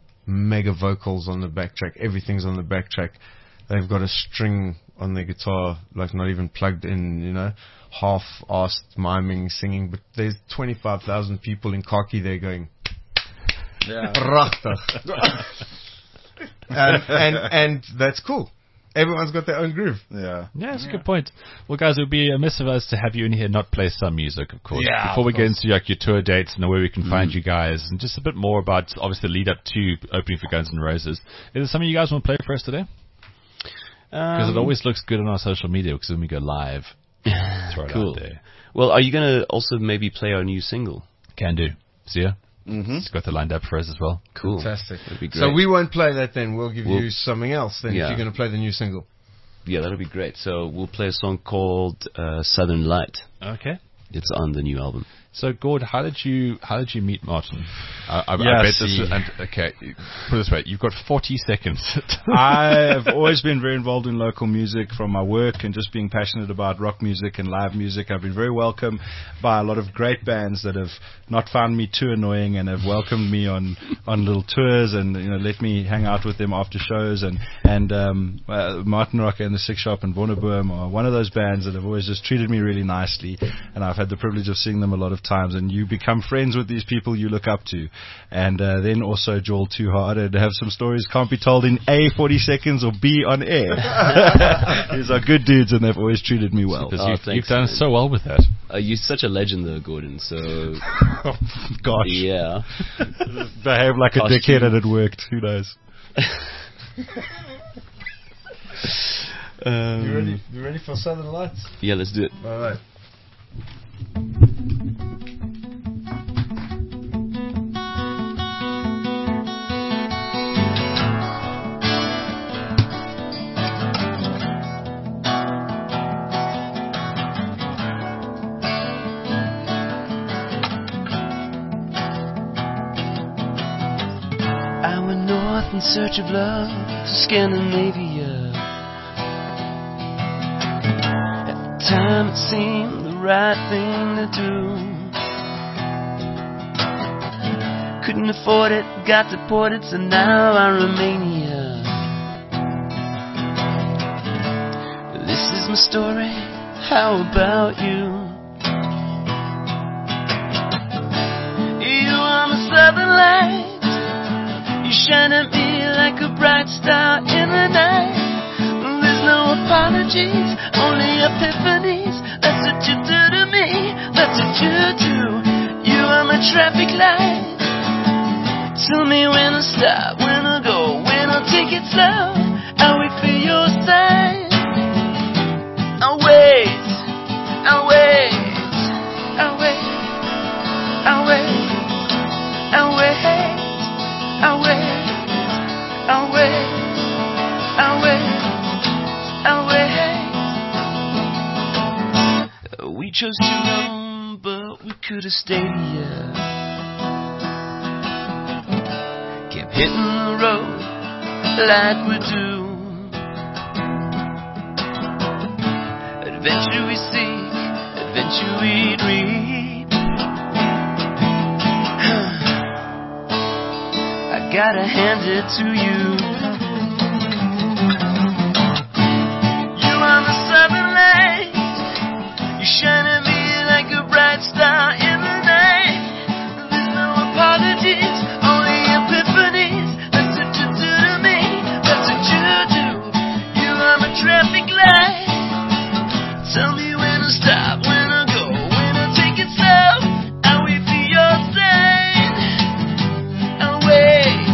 [SPEAKER 7] mega vocals on the backtrack. Everything's on the backtrack. They've got a string on their guitar, like not even plugged in. You know, half-assed miming, singing. But there's twenty-five thousand people in khaki there going.
[SPEAKER 4] Yeah.
[SPEAKER 7] Prachtig. and, and and that's cool. everyone's got their own groove.
[SPEAKER 4] Yeah.
[SPEAKER 2] Yeah, that's a good point. Well, guys, it would be amiss of us to have you in here not play some music, of course.
[SPEAKER 7] Yeah,
[SPEAKER 2] Before
[SPEAKER 7] of
[SPEAKER 2] we get
[SPEAKER 7] course.
[SPEAKER 2] into like your tour dates and where we can find you guys, and just a bit more about obviously the lead up to opening for Guns N' Roses. Is there something you guys want to play for us today? Because
[SPEAKER 8] Um,
[SPEAKER 2] it always looks good on our social media. Because when we go live, throw it
[SPEAKER 8] cool.
[SPEAKER 2] out there.
[SPEAKER 8] Well, are you going to also maybe play our new single?
[SPEAKER 2] Can do. See ya.
[SPEAKER 3] Mm-hmm.
[SPEAKER 2] It's got the lined up for us as well.
[SPEAKER 8] Cool.
[SPEAKER 7] Fantastic.
[SPEAKER 8] That'd be great.
[SPEAKER 7] So we won't play that then. We'll give
[SPEAKER 8] We'll-
[SPEAKER 7] you something else then
[SPEAKER 8] Yeah.
[SPEAKER 7] if you're going to play the new single.
[SPEAKER 8] Yeah, that'll be great. So we'll play a song called uh, Southern Light.
[SPEAKER 2] Okay.
[SPEAKER 8] It's on the new album.
[SPEAKER 2] So, Gord, how did you how did you meet Martin? I, I,
[SPEAKER 4] Yeah,
[SPEAKER 2] I bet
[SPEAKER 4] see.
[SPEAKER 2] this. Is, and, okay, put it this way: you've got forty seconds.
[SPEAKER 4] I've always been very involved in local music from my work and just being passionate about rock music and live music. I've been very welcomed by a lot of great bands that have not found me too annoying and have welcomed me on, on little tours and you know let me hang out with them after shows. And and um, uh, Martin Rocker and the Six Shop and Wonderboom are one of those bands that have always just treated me really nicely. And I've had the privilege of seeing them a lot of times. And you become friends with these people you look up to. And uh, then also Joel Too Hard and have some stories can't be told in A, forty seconds or B, on air. These are good dudes and they've always treated me well.
[SPEAKER 2] Because
[SPEAKER 8] Oh,
[SPEAKER 2] you've,
[SPEAKER 8] thanks,
[SPEAKER 2] you've done
[SPEAKER 8] man.
[SPEAKER 2] so well with that.
[SPEAKER 8] Uh, you're such a legend, though, Gordon. So
[SPEAKER 4] Gosh,
[SPEAKER 8] yeah,
[SPEAKER 4] behave like a
[SPEAKER 8] Costume.
[SPEAKER 4] dickhead and it worked. Who knows?
[SPEAKER 8] um,
[SPEAKER 7] You ready? You ready for Southern Lights?
[SPEAKER 8] yeah. Let's do it.
[SPEAKER 7] All right.
[SPEAKER 9] I went north in search of love to Scandinavia. At the time it seemed the right thing to do. Couldn't afford it, got deported, so now I'm Romania. This is my story, how about you? You are my southern light. You shine at me like a bright star in the night. There's no apologies, only epiphanies. That's what you do to me, that's what you do. You are my traffic light. Tell me when to stop, when to go, when I'll take it slow. I'll wait for your sign. I'll wait, I'll wait, I'll wait, I'll wait, I'll wait. I'll wait, I'll wait, I'll wait, I'll wait. We chose to run, but we could have stayed here. Kept hitting the road like we do. Adventure we seek, adventure we reap. Gotta hand it to you. You are the southern light. You shine at me like a bright star in the night. There's no apologies, only epiphanies. That's what you do to me, that's what you do. You are my traffic light. Tell me when to stop, when to go, when to take it slow. I'll wait for your sign. I'll wait.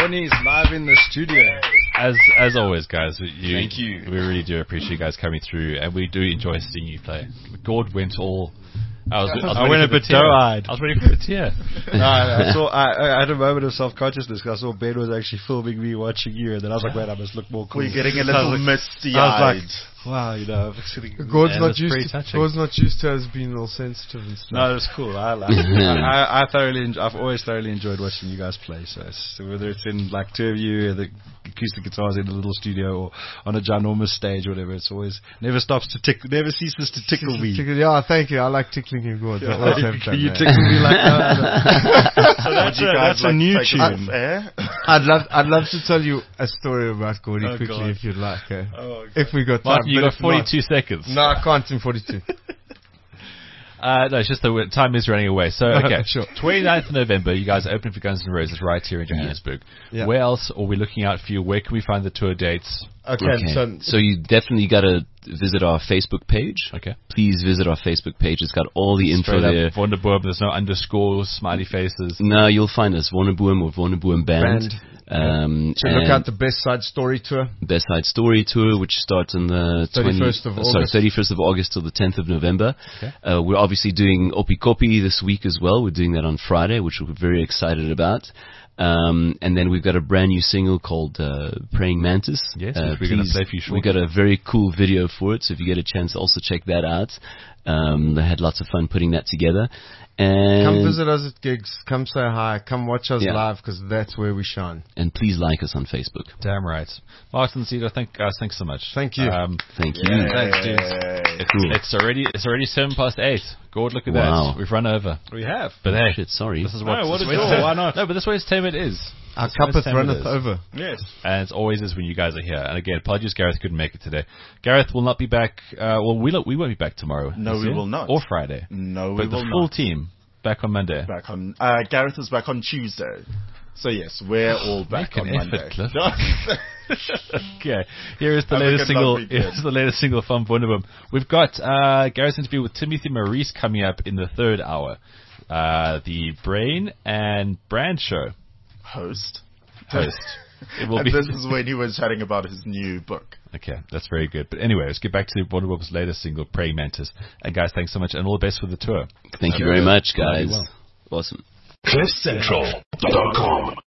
[SPEAKER 4] Bonnie's live in the studio.
[SPEAKER 2] As as always, guys, you,
[SPEAKER 4] Thank you.
[SPEAKER 2] We really do appreciate you guys coming through, and we do enjoy seeing you play. Gord went all. I was, I was
[SPEAKER 7] I
[SPEAKER 2] waiting
[SPEAKER 7] went
[SPEAKER 2] for
[SPEAKER 7] a
[SPEAKER 2] the
[SPEAKER 7] bit
[SPEAKER 2] tear.
[SPEAKER 7] doe-eyed.
[SPEAKER 2] I was waiting for the tear.
[SPEAKER 4] no, I, I saw. I, I had a moment of self-consciousness because I saw Ben was actually filming me watching you, and then I was like, "Wait, I must look more cool."
[SPEAKER 3] We're getting a little misty-eyed.
[SPEAKER 4] I was like, "Wow, you know, I'm sitting."
[SPEAKER 7] Gord's
[SPEAKER 2] Man,
[SPEAKER 7] not
[SPEAKER 2] that's
[SPEAKER 7] used
[SPEAKER 2] pretty
[SPEAKER 7] to.
[SPEAKER 2] touching.
[SPEAKER 7] Gord's not used to us being all sensitive and stuff.
[SPEAKER 4] No, it's cool. I, like, I, I, I thoroughly, enjoy, I've always thoroughly enjoyed watching you guys play. So, it's, so whether it's in like two of you, or the acoustic guitars in a little studio, or on a ginormous stage, or whatever, it's always never stops to tickle, never ceases to tickle me.
[SPEAKER 7] Tickle- yeah, thank you. I like tickling you, Gord. I always have
[SPEAKER 4] Can
[SPEAKER 7] done
[SPEAKER 4] you
[SPEAKER 7] that.
[SPEAKER 4] tickle me like that? So that's
[SPEAKER 3] You
[SPEAKER 4] a,
[SPEAKER 3] guys
[SPEAKER 4] that's
[SPEAKER 3] like
[SPEAKER 4] a new
[SPEAKER 3] take it off
[SPEAKER 4] tune.
[SPEAKER 3] air?
[SPEAKER 7] I'd love, I'd love to tell you a story about Gordy
[SPEAKER 4] Oh,
[SPEAKER 7] quickly
[SPEAKER 4] God.
[SPEAKER 7] if you'd like. Eh?
[SPEAKER 4] Oh,
[SPEAKER 7] If we got time.
[SPEAKER 2] Martin, you
[SPEAKER 7] but
[SPEAKER 2] got
[SPEAKER 7] if
[SPEAKER 2] forty-two seconds.
[SPEAKER 7] Not, no, I can't in forty-two.
[SPEAKER 2] Uh, no, it's just the time is running away. So, okay,
[SPEAKER 7] Sure.
[SPEAKER 2] twenty-ninth of November, you guys are opening for Guns N' Roses right here in Johannesburg.
[SPEAKER 7] Yeah.
[SPEAKER 2] Where else are we looking out for you? Where can we find the tour dates?
[SPEAKER 7] Okay,
[SPEAKER 8] Okay.
[SPEAKER 7] so
[SPEAKER 8] So you definitely got to visit our Facebook page.
[SPEAKER 2] Okay.
[SPEAKER 8] Please visit our Facebook page. It's got all the info
[SPEAKER 2] Straight
[SPEAKER 8] there.
[SPEAKER 2] up, Wonderboom, there's no underscores, smiley faces.
[SPEAKER 8] No, you'll find us Wonderboom or Wonderboom Band.
[SPEAKER 7] Band.
[SPEAKER 8] Um,
[SPEAKER 7] so look
[SPEAKER 8] and
[SPEAKER 7] out the Best Side Story tour.
[SPEAKER 8] Best Side Story tour, which starts on the
[SPEAKER 7] thirty-first
[SPEAKER 8] twenty,
[SPEAKER 7] of
[SPEAKER 8] uh, sorry,
[SPEAKER 7] August.
[SPEAKER 8] thirty-first of August till the tenth of November.
[SPEAKER 2] Okay.
[SPEAKER 8] Uh, we're obviously doing Opi Kopi this week as well. We're doing that on Friday, which we're very excited about. Um, and then we've got a brand new single called uh, Praying Mantis.
[SPEAKER 2] Yes,
[SPEAKER 8] uh,
[SPEAKER 2] which we're gonna
[SPEAKER 8] please-
[SPEAKER 2] play for you shortly.
[SPEAKER 8] We've got a very cool video for it, so if you get a chance, also check that out. Um, they had lots of fun putting that together. And
[SPEAKER 7] Come visit us at gigs. Come say hi. Come watch us
[SPEAKER 8] Yeah.
[SPEAKER 7] live because that's where we shine.
[SPEAKER 8] And please like us on Facebook.
[SPEAKER 2] Damn right. Martin, Cedar, thank, guys, thanks so much.
[SPEAKER 7] Thank you.
[SPEAKER 2] Um,
[SPEAKER 8] Thank you.
[SPEAKER 4] Thanks, dude.
[SPEAKER 2] it's,
[SPEAKER 8] Cool.
[SPEAKER 2] it's already it's already seven past eight. Gord, look at
[SPEAKER 8] Wow.
[SPEAKER 2] that. We've run over.
[SPEAKER 4] We have.
[SPEAKER 2] But hey,
[SPEAKER 8] Shit, sorry.
[SPEAKER 2] this is what,
[SPEAKER 4] No, what
[SPEAKER 2] this
[SPEAKER 4] a
[SPEAKER 2] is
[SPEAKER 4] draw,
[SPEAKER 2] what-
[SPEAKER 4] why not?
[SPEAKER 2] No, but this way entertainment is.
[SPEAKER 7] Our
[SPEAKER 2] This is what
[SPEAKER 7] cuppeth
[SPEAKER 2] entertainment
[SPEAKER 7] runneth
[SPEAKER 2] is.
[SPEAKER 7] over.
[SPEAKER 4] Yes.
[SPEAKER 2] And it's always is when you guys are here. And again, apologies, Gareth couldn't make it today. Gareth will not be back. Uh, well, we we won't be back tomorrow.
[SPEAKER 3] No,
[SPEAKER 2] this
[SPEAKER 3] we
[SPEAKER 2] year.
[SPEAKER 3] will not.
[SPEAKER 2] Or Friday.
[SPEAKER 3] No, we
[SPEAKER 2] But the
[SPEAKER 3] will
[SPEAKER 2] full
[SPEAKER 3] not.
[SPEAKER 2] team back on Monday.
[SPEAKER 3] Back on. Uh, Gareth is back on Tuesday. So yes, we're all back
[SPEAKER 2] Make
[SPEAKER 3] on
[SPEAKER 2] an
[SPEAKER 3] Monday.
[SPEAKER 2] effort, Cliff. Okay, here is the
[SPEAKER 3] Have a
[SPEAKER 2] latest
[SPEAKER 3] good
[SPEAKER 2] single.
[SPEAKER 3] long weekend.
[SPEAKER 2] Here's the latest single from Wonderboom. We've got uh, Gareth's interview with Timothy Maurice coming up in the third hour. Uh, the Brain and Brand Show
[SPEAKER 3] Host.
[SPEAKER 2] host. It will
[SPEAKER 3] And
[SPEAKER 2] be.
[SPEAKER 3] this is when he was chatting about his new book.
[SPEAKER 2] Okay, that's very good. But anyway, let's get back to Wonderboom's latest single, Praying Mantis. And guys, thanks so much, and all the best for the tour.
[SPEAKER 8] Thank you very much,
[SPEAKER 2] Bloody
[SPEAKER 8] guys.
[SPEAKER 2] well.
[SPEAKER 8] Awesome.
[SPEAKER 1] cliff central dot com